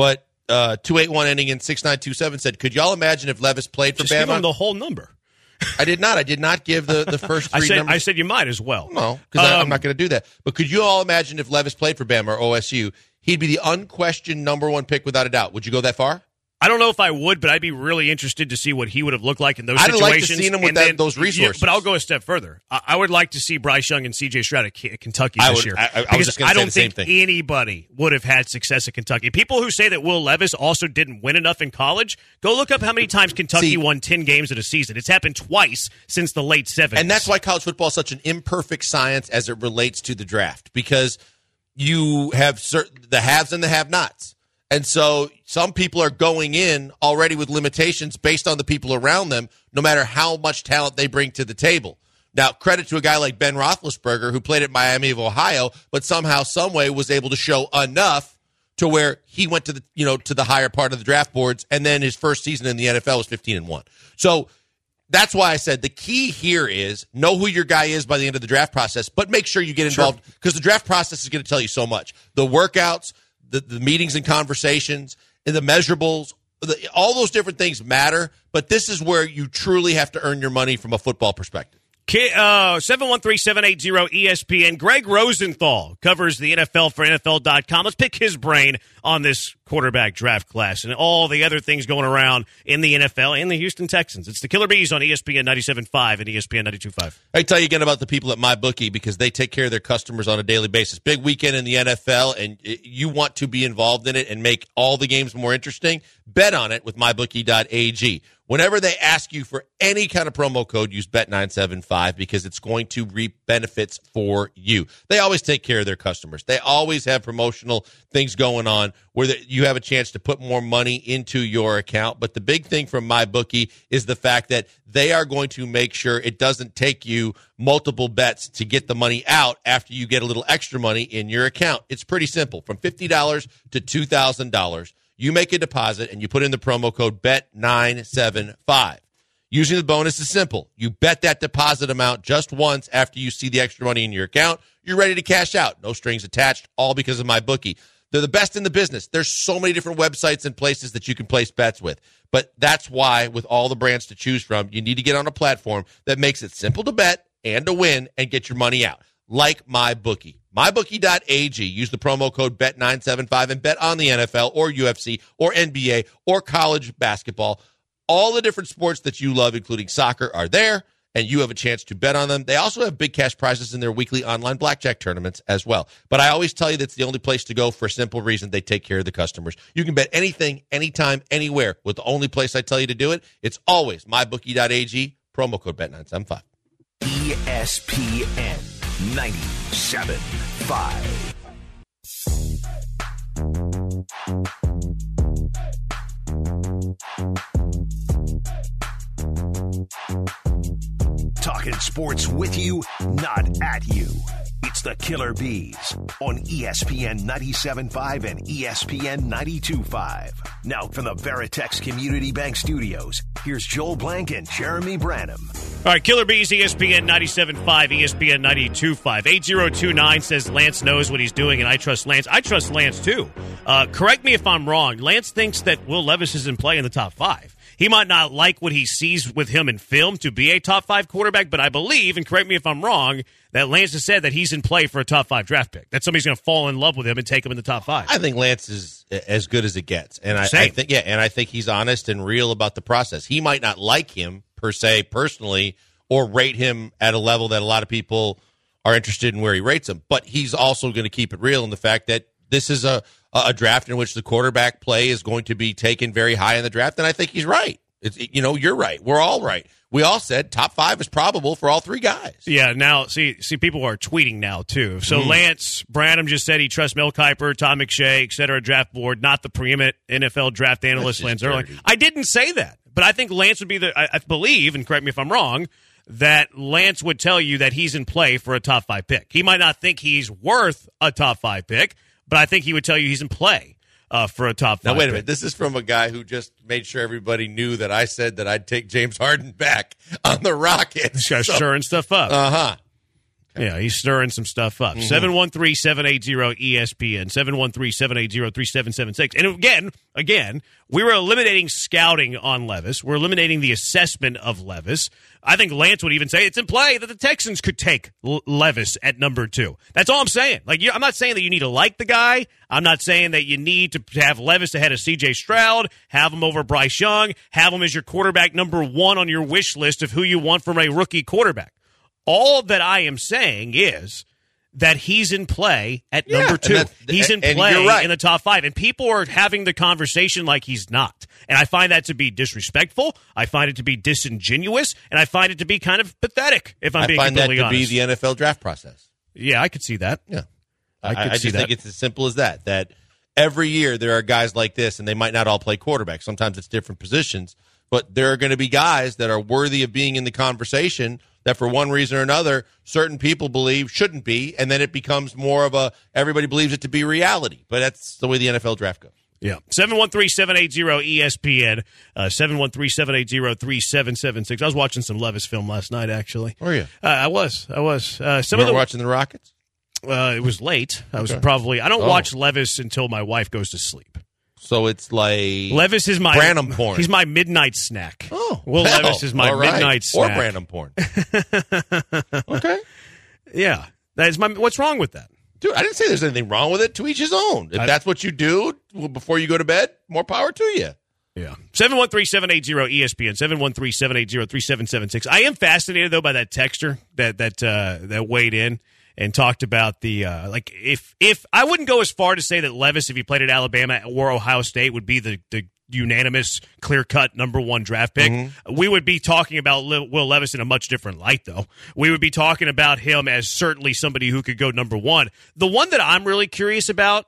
uh, two eight one ending in six nine two seven said, could y'all imagine if Levis played for Just Bama? give him the whole number. I did not. I did not give the, the first three I said, numbers. I said you might as well. No, because um, I'm not going to do that. But could you all imagine if Levis played for Bama or O S U, he'd be the unquestioned number one pick without a doubt. Would you go that far? I don't know if I would, but I'd be really interested to see what he would have looked like in those I'd situations. I'd like to see him with that, then, those resources. Yeah, but I'll go a step further. I, I would like to see Bryce Young and C J Stroud at K- Kentucky I this would, year. I, I, because I was just going to say don't the same think thing. anybody would have had success at Kentucky. People who say that Will Levis also didn't win enough in college, go look up how many times Kentucky See, won ten games in a season. It's happened twice since the late seventies. And that's why college football is such an imperfect science as it relates to the draft, because you have certain, the haves and the have-nots. And so some people are going in already with limitations based on the people around them, no matter how much talent they bring to the table. Now, credit to a guy like Ben Roethlisberger, who played at Miami of Ohio, but somehow, some way was able to show enough to where he went to the, you know, to the higher part of the draft boards, and then his first season in the N F L was fifteen and one. So that's why I said the key here is know who your guy is by the end of the draft process, but make sure you get involved, because sure. the draft process is going to tell you so much. The workouts, The, the meetings and conversations, and the measurables, the, all those different things matter, but this is where you truly have to earn your money from a football perspective. Uh, seven one three, seven eight zero, E S P N. Greg Rosenthal covers the N F L for N F L dot com. Let's pick his brain on this quarterback draft class and all the other things going around in the N F L and the Houston Texans. It's the Killer Bees on E S P N ninety-seven point five and E S P N ninety-two point five. I tell you again about the people at MyBookie, because they take care of their customers on a daily basis. Big weekend in the N F L, and you want to be involved in it and make all the games more interesting. Bet on it with my bookie dot a g. Whenever they ask you for any kind of promo code, use bet nine seven five, because it's going to reap benefits for you. They always take care of their customers. They always have promotional things going on where you have a chance to put more money into your account. But the big thing from MyBookie is the fact that they are going to make sure it doesn't take you multiple bets to get the money out after you get a little extra money in your account. It's pretty simple. From fifty dollars to two thousand dollars. You make a deposit and you put in the promo code bet nine seven five. Using the bonus is simple. You bet that deposit amount just once after you see the extra money in your account. You're ready to cash out. No strings attached, all because of MyBookie. They're the best in the business. There's so many different websites and places that you can place bets with. But that's why, with all the brands to choose from, you need to get on a platform that makes it simple to bet and to win and get your money out, like MyBookie. my bookie dot a g. Use the promo code bet nine seven five and bet on the N F L or U F C or N B A or college basketball. All the different sports that you love, including soccer, are there, and you have a chance to bet on them. They also have big cash prizes in their weekly online blackjack tournaments as well. But I always tell you that's the only place to go for a simple reason: they take care of the customers. You can bet anything, anytime, anywhere. With the only place I tell you to do it, it's always my bookie dot a g, promo code bet nine seven five. E S P N ninety-seven point five. Talking sports with you, not at you. It's the Killer Bees on E S P N ninety-seven point five and E S P N ninety-two point five. Now from the Veritex Community Bank Studios, here's Joel Blank and Jeremy Branham. All right, Killer Bees, E S P N ninety-seven point five, E S P N ninety-two point five. eight zero two nine says Lance knows what he's doing, and I trust Lance. I trust Lance, too. Uh, correct me if I'm wrong. Lance thinks that Will Levis is in play in the top five. He might not like what he sees with him in film to be a top five quarterback, but I believe, and correct me if I'm wrong, that Lance has said that he's in play for a top five draft pick, that somebody's going to fall in love with him and take him in the top five. I think Lance is as good as it gets. And I, I think, yeah, and I think he's honest and real about the process. He might not like him, per se, personally, or rate him at a level that a lot of people are interested in where he rates him. But he's also going to keep it real in the fact that this is a, a draft in which the quarterback play is going to be taken very high in the draft, and I think he's right. It's, you know, you're right. We're all right. We all said top five is probable for all three guys. Yeah, now, see, see, people are tweeting now, too. So mm. Lance Branham just said he trusts Mel Kiper, Tom McShay, et cetera, draft board, not the preeminent N F L draft analyst, Lance Erling. I didn't say that, but I think Lance would be the, I, I believe, and correct me if I'm wrong, that Lance would tell you that he's in play for a top five pick. He might not think he's worth a top five pick, but I think he would tell you he's in play uh, for a top five. Now, wait a pick. minute. This is from a guy who just made sure everybody knew that I said that I'd take James Harden back on the Rockets. This guy's so, stirring stuff up. Uh-huh. Yeah, he's stirring some stuff up. Mm-hmm. seven one three, seven eight zero, E S P N, seven one three, seven eight zero, three seven seven six. And again, again, we were eliminating scouting on Levis. We're eliminating the assessment of Levis. I think Lance would even say it's in play that the Texans could take L- Levis at number two. That's all I'm saying. Like, you, I'm not saying that you need to like the guy. I'm not saying that you need to have Levis ahead of C J Stroud, have him over Bryce Young, have him as your quarterback number one on your wish list of who you want from a rookie quarterback. All that I am saying is that he's in play at Yeah, number two. and He's in and play you're right. in the top five. And people are having the conversation like he's not. And I find that to be disrespectful. I find it to be disingenuous. And I find it to be kind of pathetic, if I'm I being find that completely to honest. be the N F L draft process. Yeah, I could see that. Yeah. I could I, I see just that. think it's as simple as that, that every year there are guys like this, and they might not all play quarterback. Sometimes it's different positions. But there are going to be guys that are worthy of being in the conversation that for one reason or another, certain people believe shouldn't be, and then it becomes more of a everybody believes it to be reality. But that's the way the N F L draft goes. Yeah. seven one three, seven eight zero, E S P N, uh, seven one three, seven eight zero, three seven seven six. I was watching some Levis film last night, actually. Were you? Uh, I was. I was. Uh, some you of the, were watching the Rockets? Uh, it was late. I was Okay. probably. I don't Oh. watch Levis until my wife goes to sleep. So it's like Levis is my Branham porn. He's my midnight snack. Oh, Will well, Levis is my all right. midnight snack. Or Branham porn. Okay. Yeah, that is my. What's wrong with that? Dude, I didn't say there's anything wrong with it. To each his own. If I- that's what you do before you go to bed, more power to you. Yeah. seven one three, seven eight zero, E S P N, seven one three, seven eight zero, three seven seven six. I am fascinated, though, by that texter that that uh, that weighed in and talked about the, uh, like, if, if I wouldn't go as far to say that Levis, if he played at Alabama or Ohio State, would be the, the unanimous, clear-cut number one draft pick. Mm-hmm. We would be talking about Le- Will Levis in a much different light, though. We would be talking about him as certainly somebody who could go number one. The one that I'm really curious about,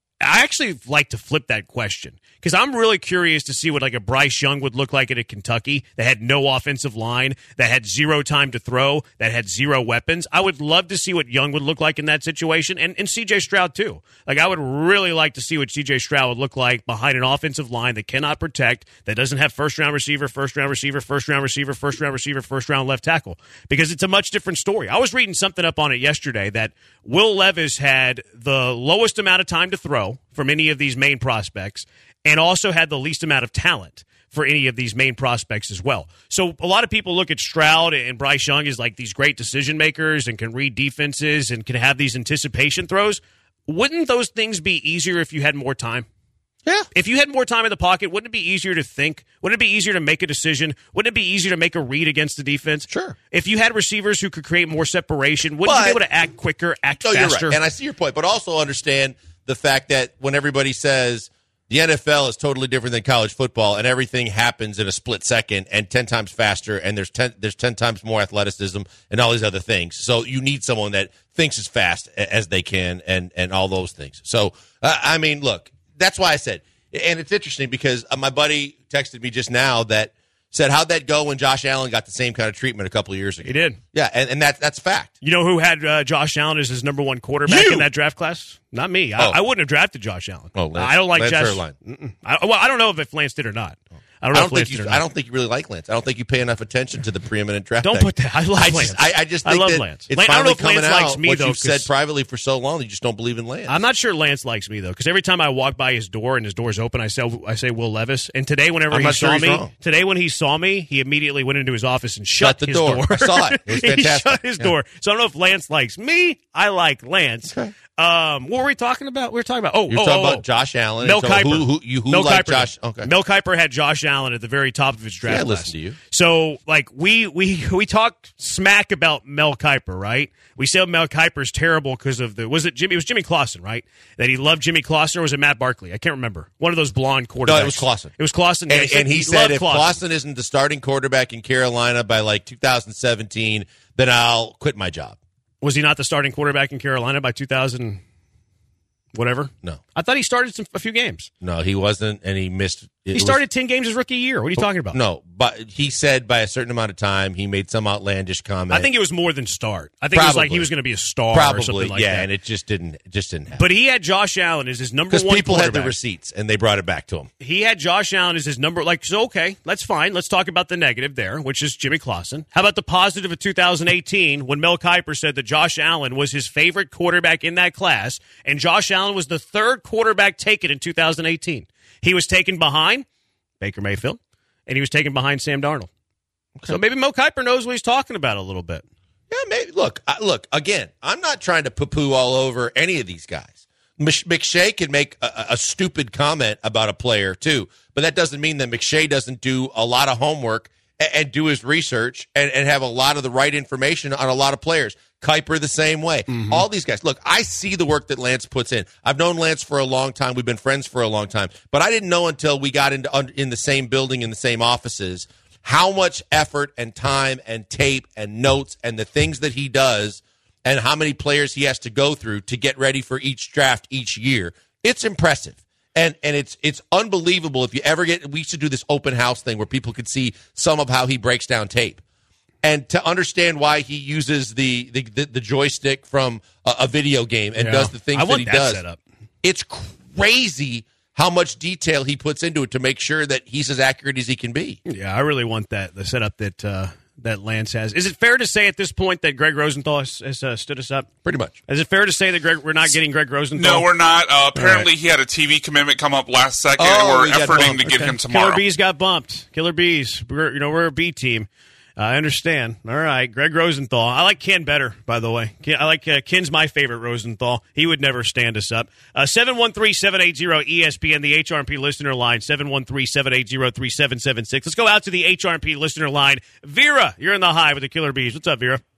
I actually like to flip that question because I'm really curious to see what like a Bryce Young would look like at a Kentucky that had no offensive line, that had zero time to throw, that had zero weapons. I would love to see what Young would look like in that situation, and, and C J Stroud too. Like I would really like to see what C J Stroud would look like behind an offensive line that cannot protect, that doesn't have first round receiver, first round receiver, first round receiver, first round receiver, first round left tackle, because it's a much different story. I was reading something up on it yesterday that Will Levis had the lowest amount of time to throw from any of these main prospects, and also had the least amount of talent for any of these main prospects as well. So a lot of people look at Stroud and Bryce Young as like these great decision makers and can read defenses and can have these anticipation throws. Wouldn't those things be easier if you had more time? Yeah. If you had more time in the pocket, wouldn't it be easier to think? Wouldn't it be easier to make a decision? Wouldn't it be easier to make a read against the defense? Sure. If you had receivers who could create more separation, wouldn't But- you be able to act quicker, act No, faster? you're right. And I see your point, but also understand the fact that when everybody says the N F L is totally different than college football and everything happens in a split second and ten times faster and there's ten, there's ten times more athleticism and all these other things. So you need someone that thinks as fast as they can and, and all those things. So, uh, I mean, look, that's why I said, and it's interesting because uh, my buddy texted me just now that said, how'd that go when Josh Allen got the same kind of treatment a couple of years ago? He did. Yeah, and, and that, that's a fact. You know who had uh, Josh Allen as his number one quarterback You! in that draft class? Not me. I, Oh. I wouldn't have drafted Josh Allen. Oh, Lance- I don't like Lance Josh. Zierlein. Mm-mm. I, well, I don't know if Lance did or not. I don't know I don't if Lance think did you. or not. I don't think you really like Lance. I don't think you pay enough attention to the preeminent draft. Don't pick. put that. I love I Lance. Just, I, I just I think love that Lance. it's Lance- I don't finally know if Lance coming likes out me, what though, you've said 'cause- privately for so long. You just don't believe in Lance. I'm not sure Lance likes me though, because every time I walk by his door and his door's open, I say I say Will Levis. And today, whenever I'm he not saw sure he's me, wrong. today when he saw me, he immediately went into his office and shut, Shut the his door. I saw it. It was he fantastic. shut his Yeah. door. So I don't know if Lance likes me. I like Lance. Okay. Um, what were we talking about? We were talking about oh, You're oh, talking oh, about Josh Allen. Mel So Kiper. Who, who, you, who Mel liked Kiper Josh? did. Okay. Mel Kiper had Josh Allen at the very top of his draft Yeah, I class. listened to you. So, like, we we we talk smack about Mel Kiper, right? We say Mel Kiper's terrible because of the was it Jimmy? It was Jimmy Clausen, right? That he loved Jimmy Clausen, or was it Matt Barkley? I can't remember. One of those blonde quarterbacks. No, it was Clausen. It was Clausen, yeah, And, and he said, loved if Clausen. Clausen isn't the starting quarterback in Carolina by like two thousand seventeen, then I'll quit my job. Was he not the starting quarterback in Carolina by two thousand? Whatever. No, I thought he started some, a few games. no, he wasn't, and he missed. It he started was, ten games his rookie year. What are you talking about? No, but he said by a certain amount of time he made some outlandish comment. I think it was more than start. I think Probably. it was like he was going to be a star Probably, or something like yeah, that. and it just didn't it just didn't happen. But he had Josh Allen as his number one Because people had quarterback. the receipts, and they brought it back to him. He had Josh Allen as his number, like, so okay, that's fine. Let's talk about the negative there, which is Jimmy Clausen. How about the positive of two thousand eighteen when Mel Kiper said that Josh Allen was his favorite quarterback in that class, and Josh Allen was the third quarterback taken in two thousand eighteen. He was taken behind Baker Mayfield, and he was taken behind Sam Darnold. Okay. So maybe Mel Kiper knows what he's talking about a little bit. Yeah, maybe. Look, I, look, again, I'm not trying to poo-poo all over any of these guys. McShay can make a, a stupid comment about a player, too, but that doesn't mean that McShay doesn't do a lot of homework and, and do his research and, and have a lot of the right information on a lot of players. Kiper the same way. Mm-hmm. All these guys. Look, I see the work that Lance puts in. I've known Lance for a long time. We've been friends for a long time. But I didn't know until we got into in the same building, in the same offices, how much effort and time and tape and notes and the things that he does and how many players he has to go through to get ready for each draft each year. It's impressive. And and it's it's unbelievable if you ever get – we used to do this open house thing where people could see some of how he breaks down tape. And to understand why he uses the the, the, the joystick from a, a video game and yeah. does the things I that want he that does, setup. It's crazy how much detail he puts into it to make sure that he's as accurate as he can be. Yeah, I really want that, the setup that uh, that Lance has. Is it fair to say at this point that Greg Rosenthal has, has uh, stood us up? Pretty much. Is it fair to say that Greg, we're not getting Greg Rosenthal? No, we're not. Uh, apparently, right. he had a T V commitment come up last second, oh, and we're efforting to get okay. him tomorrow. Killer Bees got bumped. Killer Bees. We're, you know, we're a B team. Uh, I understand. All right, Greg Rosenthal. I like Ken better, by the way. Ken, I like uh, Ken's my favorite Rosenthal. He would never stand us up. Uh, seven one three, seven eight zero, E S P N, the H R P listener line, seven one three, seven eight zero, three seven seven six. Let's go out to the H R P listener line. Vera, you're in the high with the Killer Bees. What's up, Vera?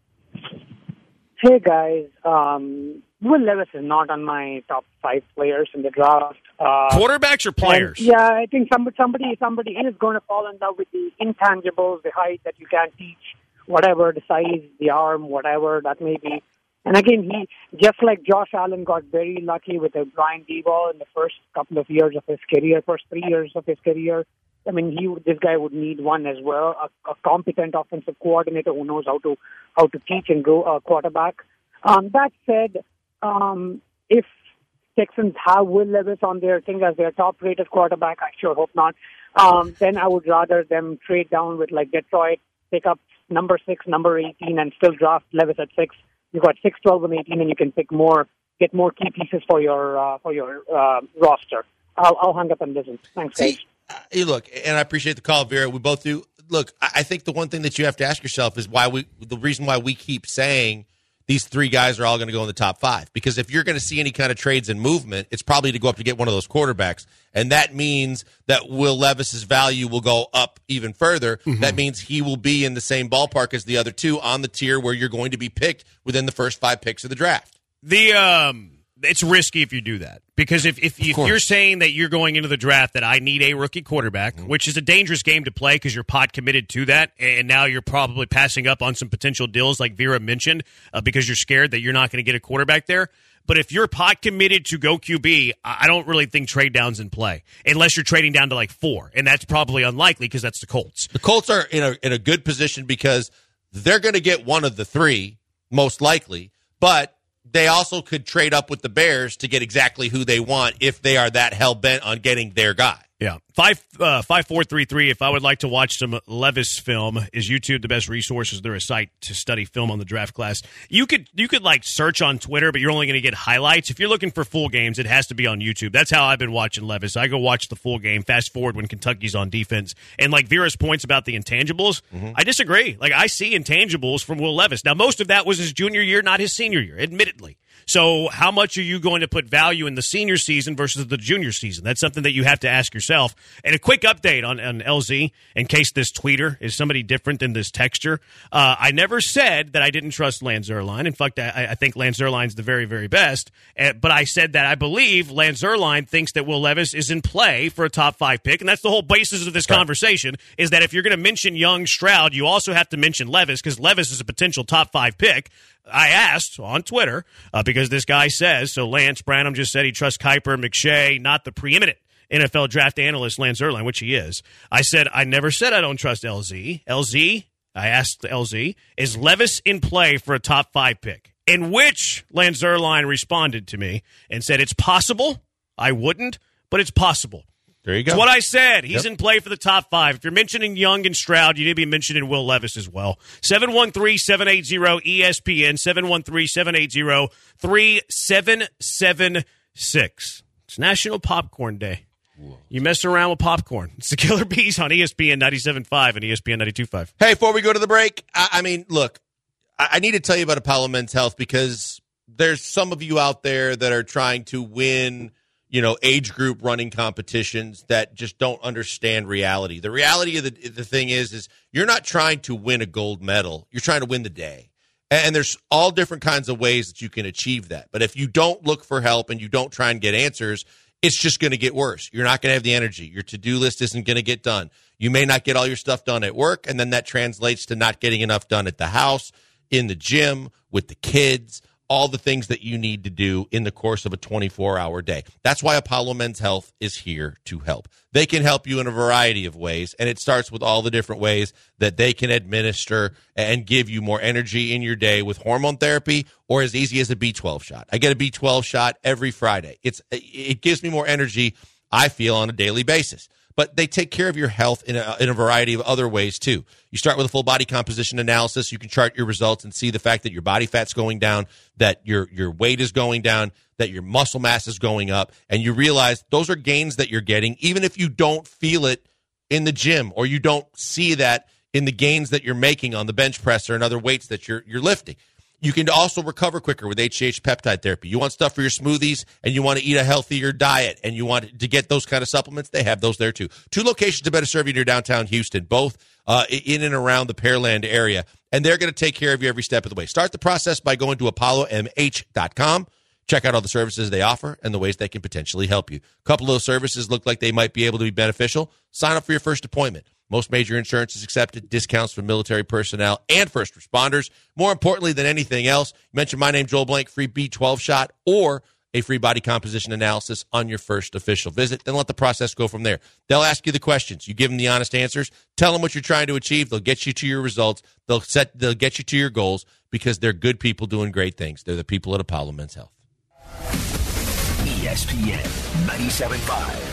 Hey, guys. Um, Will Levis is not on my top five players in the draft. Uh, Quarterbacks or players? And, yeah, I think somebody, somebody, somebody is going to fall in love with the intangibles, the height that you can't teach, whatever, the size, the arm, whatever that may be. And again, he, just like Josh Allen got very lucky with the Brian Daboll in the first couple of years of his career, first three years of his career. I mean, he this guy would need one as well, a, a competent offensive coordinator who knows how to how to teach and grow a quarterback. Um, that said, um, if Texans have Will Levis on their thing as their top-rated quarterback, I sure hope not, um, then I would rather them trade down with, like, Detroit, pick up number six, number eighteen, and still draft Levis at six. You've got six, twelve, and eighteen, and you can pick more, get more key pieces for your uh, for your uh, roster. I'll, I'll hang up and listen. Thanks, guys. See, uh, look, and I appreciate the call, Vera. We both do. Look, I think the one thing that you have to ask yourself is why we, the reason why we keep saying these three guys are all going to go in the top five. Because if you're going to see any kind of trades and movement, it's probably to go up to get one of those quarterbacks. And that means that Will Levis's value will go up even further. Mm-hmm. That means he will be in the same ballpark as the other two on the tier where you're going to be picked within the first five picks of the draft. The um, it's risky if you do that. Because if, if, if you're saying that you're going into the draft that I need a rookie quarterback, mm-hmm. which is a dangerous game to play because you're pot committed to that, and now you're probably passing up on some potential deals like Vera mentioned uh, because you're scared that you're not going to get a quarterback there. But if you're pot committed to go Q B, I don't really think trade down's in play unless you're trading down to like four, and that's probably unlikely because that's the Colts. The Colts are in a in a good position because they're going to get one of the three most likely, but they also could trade up with the Bears to get exactly who they want if they are that hell-bent on getting their guy. Yeah. Five, uh, five, four, three, three. If I would like to watch some Levis film, is YouTube the best resource? Is there a site to study film on the draft class? You could, you could like search on Twitter, but you're only going to get highlights. If you're looking for full games, it has to be on YouTube. That's how I've been watching Levis. I go watch the full game, fast forward when Kentucky's on defense. And like Vera's points about the intangibles, mm-hmm. I disagree. Like I see intangibles from Will Levis. Now, most of that was his junior year, not his senior year, admittedly. So how much are you going to put value in the senior season versus the junior season? That's something that you have to ask yourself. And a quick update on, on L Z, in case this tweeter is somebody different than this texture. Uh, I never said that I didn't trust Lance Zierlein. In fact, I, I think Lance Zierlein's the very, very best. Uh, but I said that I believe Lance Zierlein thinks that Will Levis is in play for a top five pick. And that's the whole basis of this right. conversation, is that if you're going to mention Young, Stroud, you also have to mention Levis, because Levis is a potential top five pick. I asked on Twitter, uh, because this guy says, so Lance Branham just said he trusts Kiper and McShay, not the preeminent N F L draft analyst Lance Zierlein, which he is. I said, I never said I don't trust L Z. L Z, I asked L Z, is Levis in play for a top five pick? In which Lance Zierlein responded to me and said, it's possible. I wouldn't, but it's possible. There you go. That's what I said. He's Yep. in play for the top five. If you're mentioning Young and Stroud, you need to be mentioning Will Levis as well. seven one three, seven eight zero, E S P N, seven one three, seven eight zero, three seven seven six. It's National Popcorn Day. Whoa. You mess around with popcorn. It's the Killer Bees on E S P N ninety-seven point five and E S P N ninety-two point five. Hey, before we go to the break, I, I mean, look, I, I need to tell you about Apollo Men's Health because there's some of you out there that are trying to win, you know, age group running competitions that just don't understand reality. The reality of the, the thing is, is you're not trying to win a gold medal. You're trying to win the day. And, and there's all different kinds of ways that you can achieve that. But if you don't look for help and you don't try and get answers, it's just going to get worse. You're not going to have the energy. Your to-do list isn't going to get done. You may not get all your stuff done at work, and then that translates to not getting enough done at the house, in the gym, with the kids, all the things that you need to do in the course of a twenty-four hour day. That's why Apollo Men's Health is here to help. They can help you in a variety of ways, and it starts with all the different ways that they can administer and give you more energy in your day with hormone therapy or as easy as a B twelve shot. I get a B twelve shot every Friday. It's It gives me more energy, I feel, on a daily basis. But they take care of your health in a, in a variety of other ways, too. You start with a full body composition analysis. You can chart your results and see the fact that your body fat's going down, that your, your weight is going down, that your muscle mass is going up, and you realize those are gains that you're getting, even if you don't feel it in the gym or you don't see that in the gains that you're making on the bench press or in other weights that you're you're lifting. You can also recover quicker with H G H peptide therapy. You want stuff for your smoothies and you want to eat a healthier diet and you want to get those kind of supplements, they have those there too. Two locations to better serve you near downtown Houston, both uh, in and around the Pearland area, and they're going to take care of you every step of the way. Start the process by going to apollo m h dot com. Check out all the services they offer and the ways they can potentially help you. A couple of those services look like they might be able to be beneficial. Sign up for your first appointment. Most major insurance is accepted, discounts for military personnel and first responders. More importantly than anything else, mention my name, Joel Blank, free B twelve shot or a free body composition analysis on your first official visit. Then let the process go from there. They'll ask you the questions. You give them the honest answers. Tell them what you're trying to achieve. They'll get you to your results. They'll set. They'll get you to your goals because they're good people doing great things. They're the people at Apollo Men's Health. E S P N ninety-seven point five.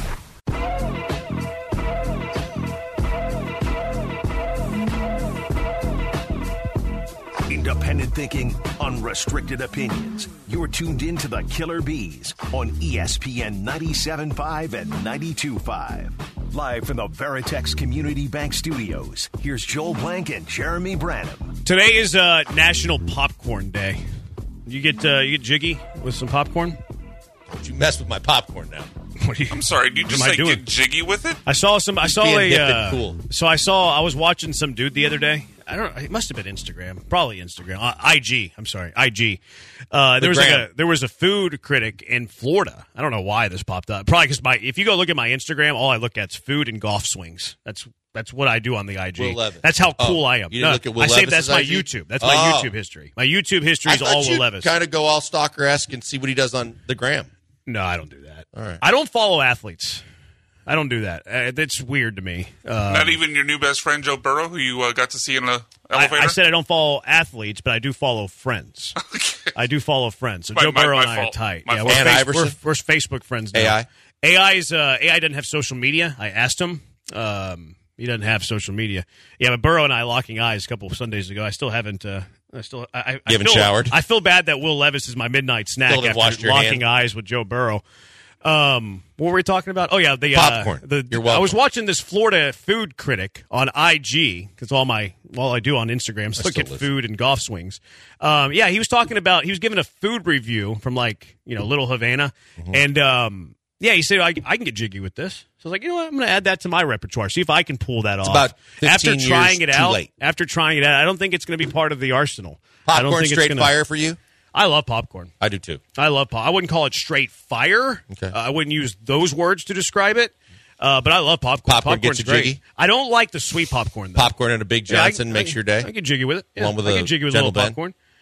Independent thinking, unrestricted opinions. You're tuned in to the Killer Bees on E S P N ninety-seven point five and ninety-two point five. Live from the Veritex Community Bank Studios, here's Joel Blank and Jeremy Branham. Today is uh, National Popcorn Day. You get uh, you get jiggy with some popcorn? Don't you mess with my popcorn now. What are you, I'm sorry, did you just say get jiggy with it? I saw some. I saw Being a. hip and Uh, cool. So I saw. I was watching some dude the other day. I don't know. It must have been Instagram. Probably Instagram. Uh, I G. I'm sorry. I G. Uh, there The was like gram. a there was a food critic in Florida. I don't know why this popped up. Probably because my if you go look at my Instagram, all I look at is food and golf swings. That's that's what I do on the I G. Will Levis. That's how cool Oh, I am. you didn't look at Will I say Levis's that's my I G? YouTube. That's my Oh. YouTube history. My YouTube history I is all thought Will you'd Levis. kind of go all stalker-esque and see what he does on the gram. No, I don't do that. All right. I don't follow athletes. I don't do that. Uh, that's weird to me. Uh, Not even your new best friend, Joe Burrow, who you uh, got to see in the I, elevator? I said I don't follow athletes, but I do follow friends. Okay. I do follow friends. So My- Joe my- Burrow my and I are fault. tight. My Yeah, fault. we're, Ann face- Iverson? we're, we're Facebook friends now. A I? A I's uh, A I doesn't have social media. I asked him. Um, he doesn't have social media. Yeah, but Burrow and I locking eyes a couple of Sundays ago. I still haven't. Uh, I still. I, I, You I haven't feel, showered? I feel bad that Will Levis is my midnight snack Still haven't washed after your locking hand? eyes with Joe Burrow. Um, what were we talking about? Oh yeah, the Popcorn. Uh, the, You're I welcome. was watching this Florida food critic on I G because all my all I do on Instagram is I look still at listen. food and golf swings. Um, yeah, he was talking about he was giving a food review from like you know Little Havana, Mm-hmm. and um, yeah, he said I, I can get jiggy with this. So I was like, you know what, I'm going to add that to my repertoire. See if I can pull that off. about fifteen after years trying it too out. late. After trying it out, I don't think it's going to be part of the arsenal. I don't Popcorn think straight it's gonna, fire for you? I love popcorn. I do too. I love pop. I wouldn't call it straight fire. Okay. Uh, I wouldn't use those words to describe it. Uh, but I love popcorn. Popcorn Popcorn's gets you great. jiggy? I don't like the sweet popcorn though. Popcorn and a Big Yeah, I- Johnson I- makes your day? I get jiggy with it. Yeah, Along with I a get jiggy with a little Gentle Ben? popcorn.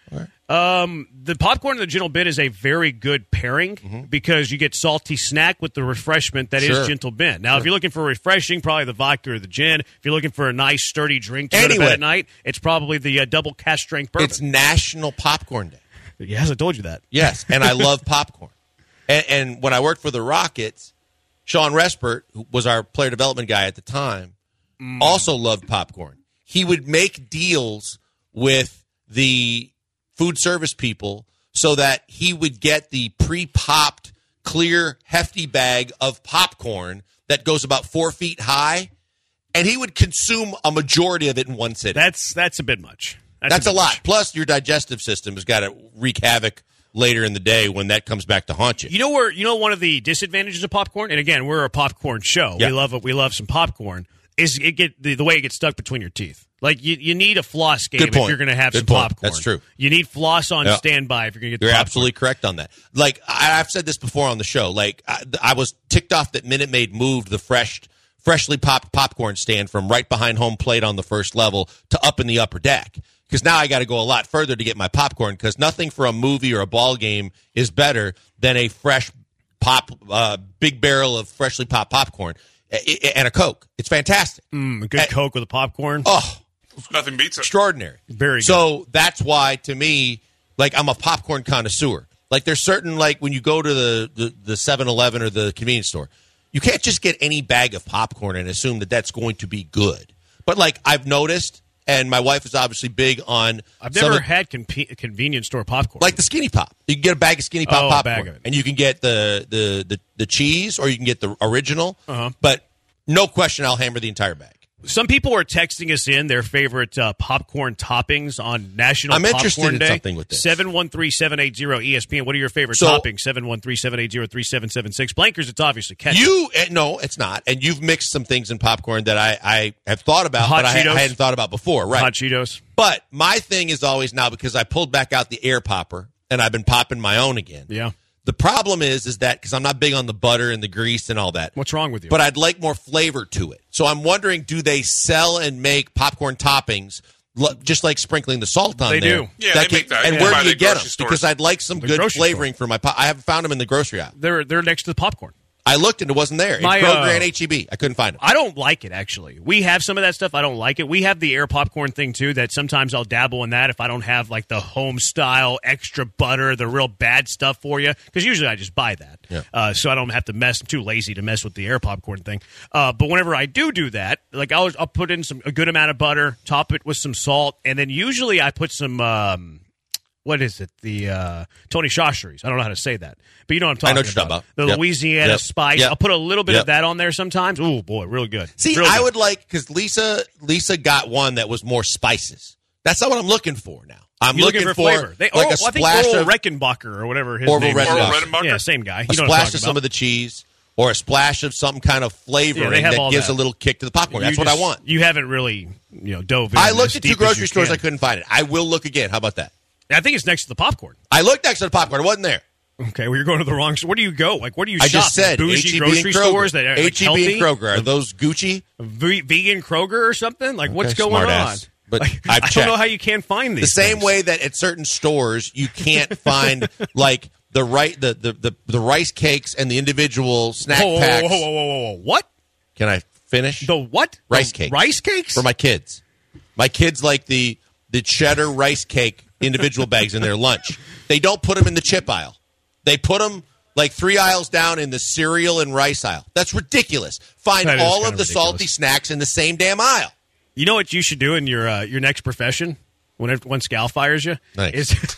Um, the popcorn and the gentle bin is a very good pairing mm-hmm. because you get salty snack with the refreshment that sure. is gentle bin. Now, sure. if you're looking for refreshing, probably the vodka or the gin. If you're looking for a nice sturdy drink to anyway, go to bed at night, it's probably the uh, double cask strength bourbon. It's National Popcorn Day. Yes, I told you that. Yes, and I love popcorn. And, and when I worked for the Rockets, Sean Respert, who was our player development guy at the time, mm. also loved popcorn. He would make deals with the food service people so that he would get the pre-popped, clear, hefty bag of popcorn that goes about four feet high, and he would consume a majority of it in one sitting. That's that's a bit much. That's, that's a, a a lot. much. Plus, your digestive system has got to wreak havoc later in the day when that comes back to haunt you. You know where? You know one of the disadvantages of popcorn, and again, we're a popcorn show. Yeah. We love it. We love some popcorn. Is it get the, the way it gets stuck between your teeth? Like you, you need a floss game if you're going to have Good some point. popcorn. That's true. You need floss on yeah. standby if you're going to get. The You're popcorn. absolutely correct on that. Like I, I've said this before on the show. Like I, I was ticked off that Minute Maid moved the fresh, freshly popped popcorn stand from right behind home plate on the first level to up in the upper deck. Because now I got to go a lot further to get my popcorn. Because nothing for a movie or a ball game is better than a fresh pop, uh, big barrel of freshly popped popcorn and a Coke. It's fantastic. Mm, a good and, Coke with a popcorn. Oh. Nothing beats it. Extraordinary. Very good. So that's why, to me, like, I'm a popcorn connoisseur. Like, there's certain, like, when you go to the, the, the seven eleven or the convenience store, you can't just get any bag of popcorn and assume that that's going to be good. But, like, I've noticed, and my wife is obviously big on... I've never of, had con- convenience store popcorn. Like the Skinny Pop. You can get a bag of Skinny Pop oh, popcorn. Bag of it. And you can get the, the, the, the cheese, or you can get the original. Uh-huh. But no question, I'll hammer the entire bag. Some people are texting us in their favorite uh, popcorn toppings on National I'm Popcorn interested in Day. something with this. seven one three, seven eight zero, E S P N. What are your favorite so, toppings? seven one three, seven eight zero, three seven seven six. Blankers, it's obviously ketchup. You, uh, no, it's not. And you've mixed some things in popcorn that I, I have thought about, Hot but I, Cheetos. I hadn't thought about before. Right. Hot Cheetos. But my thing is always now, because I pulled back out the air popper, and I've been popping my own again. Yeah. The problem is, is that because I'm not big on the butter and the grease and all that. What's wrong with you? But I'd like more flavor to it. So I'm wondering, do they sell and make popcorn toppings just like sprinkling the salt on they there? They do. Yeah, they can, make that. And yeah. where By do you the get them? stores. Because I'd like some the good flavoring store. for my pop. I haven't found them in the grocery aisle. They're they're next to the popcorn. I looked and it wasn't there. My, in Kroger uh, and H E B. I couldn't find them. I don't like it, actually. We have some of that stuff. I don't like it. We have the air popcorn thing, too, that sometimes I'll dabble in that if I don't have, like, the home-style extra butter, the real bad stuff for you. Because usually I just buy that. Yeah. Uh, so I don't have to mess. I'm too lazy to mess with the air popcorn thing. Uh, but whenever I do do that, like, I'll, I'll put in some a good amount of butter, top it with some salt, and then usually I put some... Um, What is it? The uh, Tony Chachere's. I don't know how to say that. But you know what I'm talking I know what you're about. talking about. The Yep. Louisiana Yep. spice. Yep. I'll put a little bit Yep. of that on there sometimes. Ooh, boy, really good. See, Real I good. would like, because Lisa Lisa got one that was more spices. That's not what I'm looking for now. I'm You're looking, looking for, for flavor. They, like oh, a I think splash Orville of Reichenbacher or whatever his Orville name is. Redenbacher. Yeah, same guy. You a know splash what I'm of talking some about. of the cheese, or a splash of some kind of flavoring Yeah, they have that all gives that. a little kick to the popcorn. That's You what just- I want. You haven't really, you know, dove in. I looked as at deep two as grocery you stores. can. I couldn't find it. I will look again. How about that? I think it's next to the popcorn. I looked next to the popcorn. It wasn't there. Okay, well, you're going to the wrong store. Where do you go? Like, where do you I shop? just said Bougie H E B grocery and Kroger. stores that are like, H E B healthy? and Kroger. Are those Gucci? V- vegan Kroger or something? Like, what's Okay, going smart on? ass. But Like, I've I checked. don't know how you can't find The these same things. way that at certain stores you can't find like the right the, the, the, the rice cakes and the individual snack Whoa, whoa, packs. whoa, whoa, whoa, whoa, whoa. What? Can I finish? The what? Rice The cakes. Rice cakes? For my kids. My kids like the the cheddar rice cake individual bags in their lunch. They don't put them in the chip aisle. They put them like three aisles down in the cereal and rice aisle. That's ridiculous. Find That is all kind of the of salty ridiculous. snacks in the same damn aisle. You know what you should do in your uh, your next profession? When once Gal fires you, Nice. is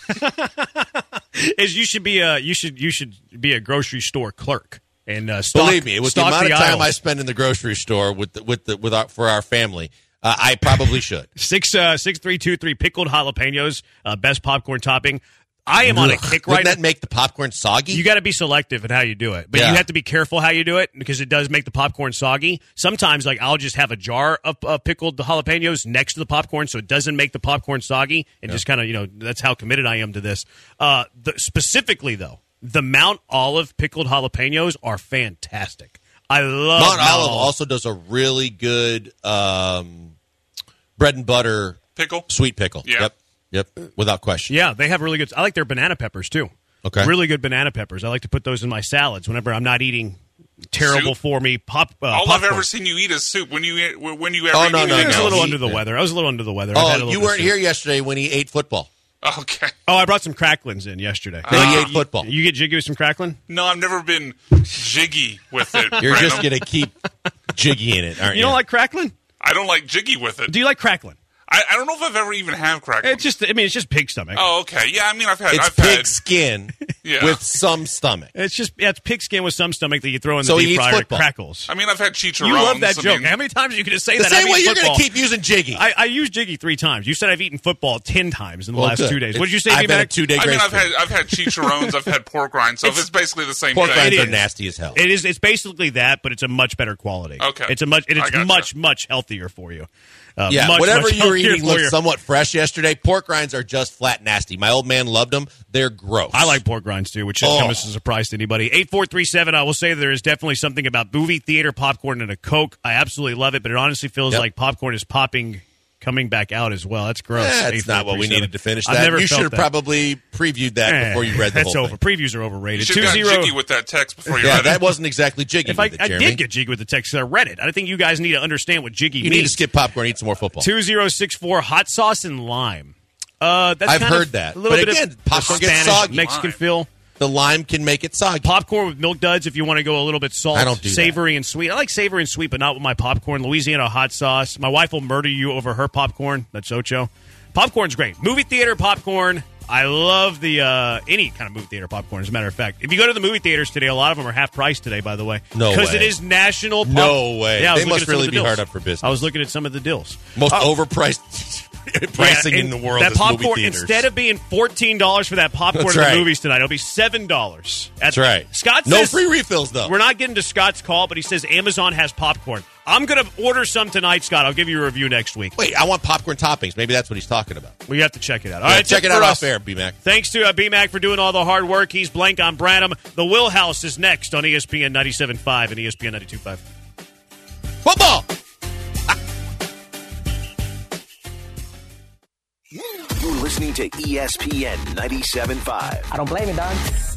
is you should be a you should you should be a grocery store clerk and uh, stock, Believe me, with the stock amount the of time aisles. I spend in the grocery store with the, with the, with our, for our family, uh, I probably should. Six uh, six three two three pickled jalapenos, uh, best popcorn topping. I am on a kick right Wouldn't now. that make the popcorn soggy? You got to be selective in how you do it, but Yeah. you have to be careful how you do it because it does make the popcorn soggy. Sometimes, like I'll just have a jar of uh, pickled jalapenos next to the popcorn, so it doesn't make the popcorn soggy, and Yeah. just kind of you know that's how committed I am to this. Uh, the, specifically, though, the Mount Olive pickled jalapenos are fantastic. I love Mount Mount Olive Olive. also does a really good um, bread and butter Pickle? sweet pickle. Yeah. Yep. Yep, without question. Yeah, they have really good. I like their banana peppers too. Okay, really good banana peppers. I like to put those in my salads whenever I'm not eating terrible soup? for me pop. Uh, All popcorn. I've ever seen you eat is soup. When you when you ever Oh, eat no, no, I was no. a little He- under the yeah. weather. I was a little under the weather. I've had a Oh, little you bit of weren't soup. here yesterday when he ate football. Okay. Oh, I brought some cracklins in yesterday. No, he Uh, ate football. You get jiggy with some cracklin? No, I've never been jiggy with it. You're just Brandon. going to keep jiggy in it, aren't you? You don't like cracklin? I don't like jiggy with it. Do you like cracklin? I, I don't know if I've ever even had crack. It's just, I mean, it's just pig stomach. Oh, okay. Yeah, I mean, I've had. It's I've pig had, skin Yeah. with some stomach. It's just, yeah, it's pig skin with some stomach that you throw in the So he deep eats fryer. It football. crackles. I mean, I've had chicharrones. You love that I joke. mean- How many times are you going to say The that? same I've way eaten you're going football? to keep using jiggy. I, I used jiggy three times. You said I've eaten football ten times in the Well, last good. two days. It's- What did you say, I've been B-Mac? a two-day I mean, grace I've had period. I've had chicharrones. I've had pork rinds. So It's- it's, basically the same Pork thing. rinds It are is. nasty as hell. It is. It's basically that, but it's a much better quality. Okay. It's a much. And I it's gotcha. much much healthier for you. Uh, Yeah, much, whatever much you were healthier eating for looked you. somewhat fresh yesterday. Pork rinds are just flat nasty. My old man loved them. They're gross. I like pork rinds too, which shouldn't Oh. come as a surprise to anybody. eight four three seven, I will say there is definitely something about movie theater popcorn and a Coke. I absolutely love it, but it honestly feels Yep. like popcorn is popping, coming back out as well. That's gross. That's not what we needed to finish I've that. never You felt should have that. probably previewed that Eh, before you read the That's whole over. thing. Previews are You overrated. should Two have got zero. jiggy with that text before you Yeah, read that it. wasn't exactly jiggy. If I, with it, I Jeremy. did get jiggy with the text, I read it. I think you guys need to understand what jiggy You means. need to skip popcorn, eat some more football. Two zero six four hot sauce and lime. Uh, that's I've kind heard of that. A little But bit again, of popcorn gets Spanish soggy. Mexican Lime. feel. The lime can make it soggy. Popcorn with milk duds if you want to go a little bit salt. I don't do that. Savory and sweet. I like savory and sweet, but not with my popcorn. Louisiana hot sauce. My wife will murder you over her popcorn. That's Ocho. Popcorn's great. Movie theater popcorn. I love the uh, any kind of movie theater popcorn, as a matter of fact. If you go to the movie theaters today, a lot of them are half price today, by the way. No Because way. it is National Pop- No way. Yeah, I was They looking must at some really of the be deals. hard up for business. I was looking at some of the deals. Most Oh. overpriced pricing Yeah, in the and world That is popcorn, movie theaters. instead of being fourteen dollars for that popcorn That's in right. the movies tonight, it'll be seven dollars. That's right. Scott No says, free refills, though. We're not getting to Scott's call, but he says Amazon has popcorn. I'm going to order some tonight, Scott. I'll give you a review next week. Wait, I want popcorn toppings. Maybe that's what he's talking about. We have to check it out. All Yeah, right, check that's it out for off us. air, B-Mac. Thanks to uh, B-Mac for doing all the hard work. He's Blank on Branham. The Will House is next on E S P N ninety-seven point five and E S P N ninety-two point five. Football! You're listening to E S P N ninety-seven point five. I don't blame it, dog.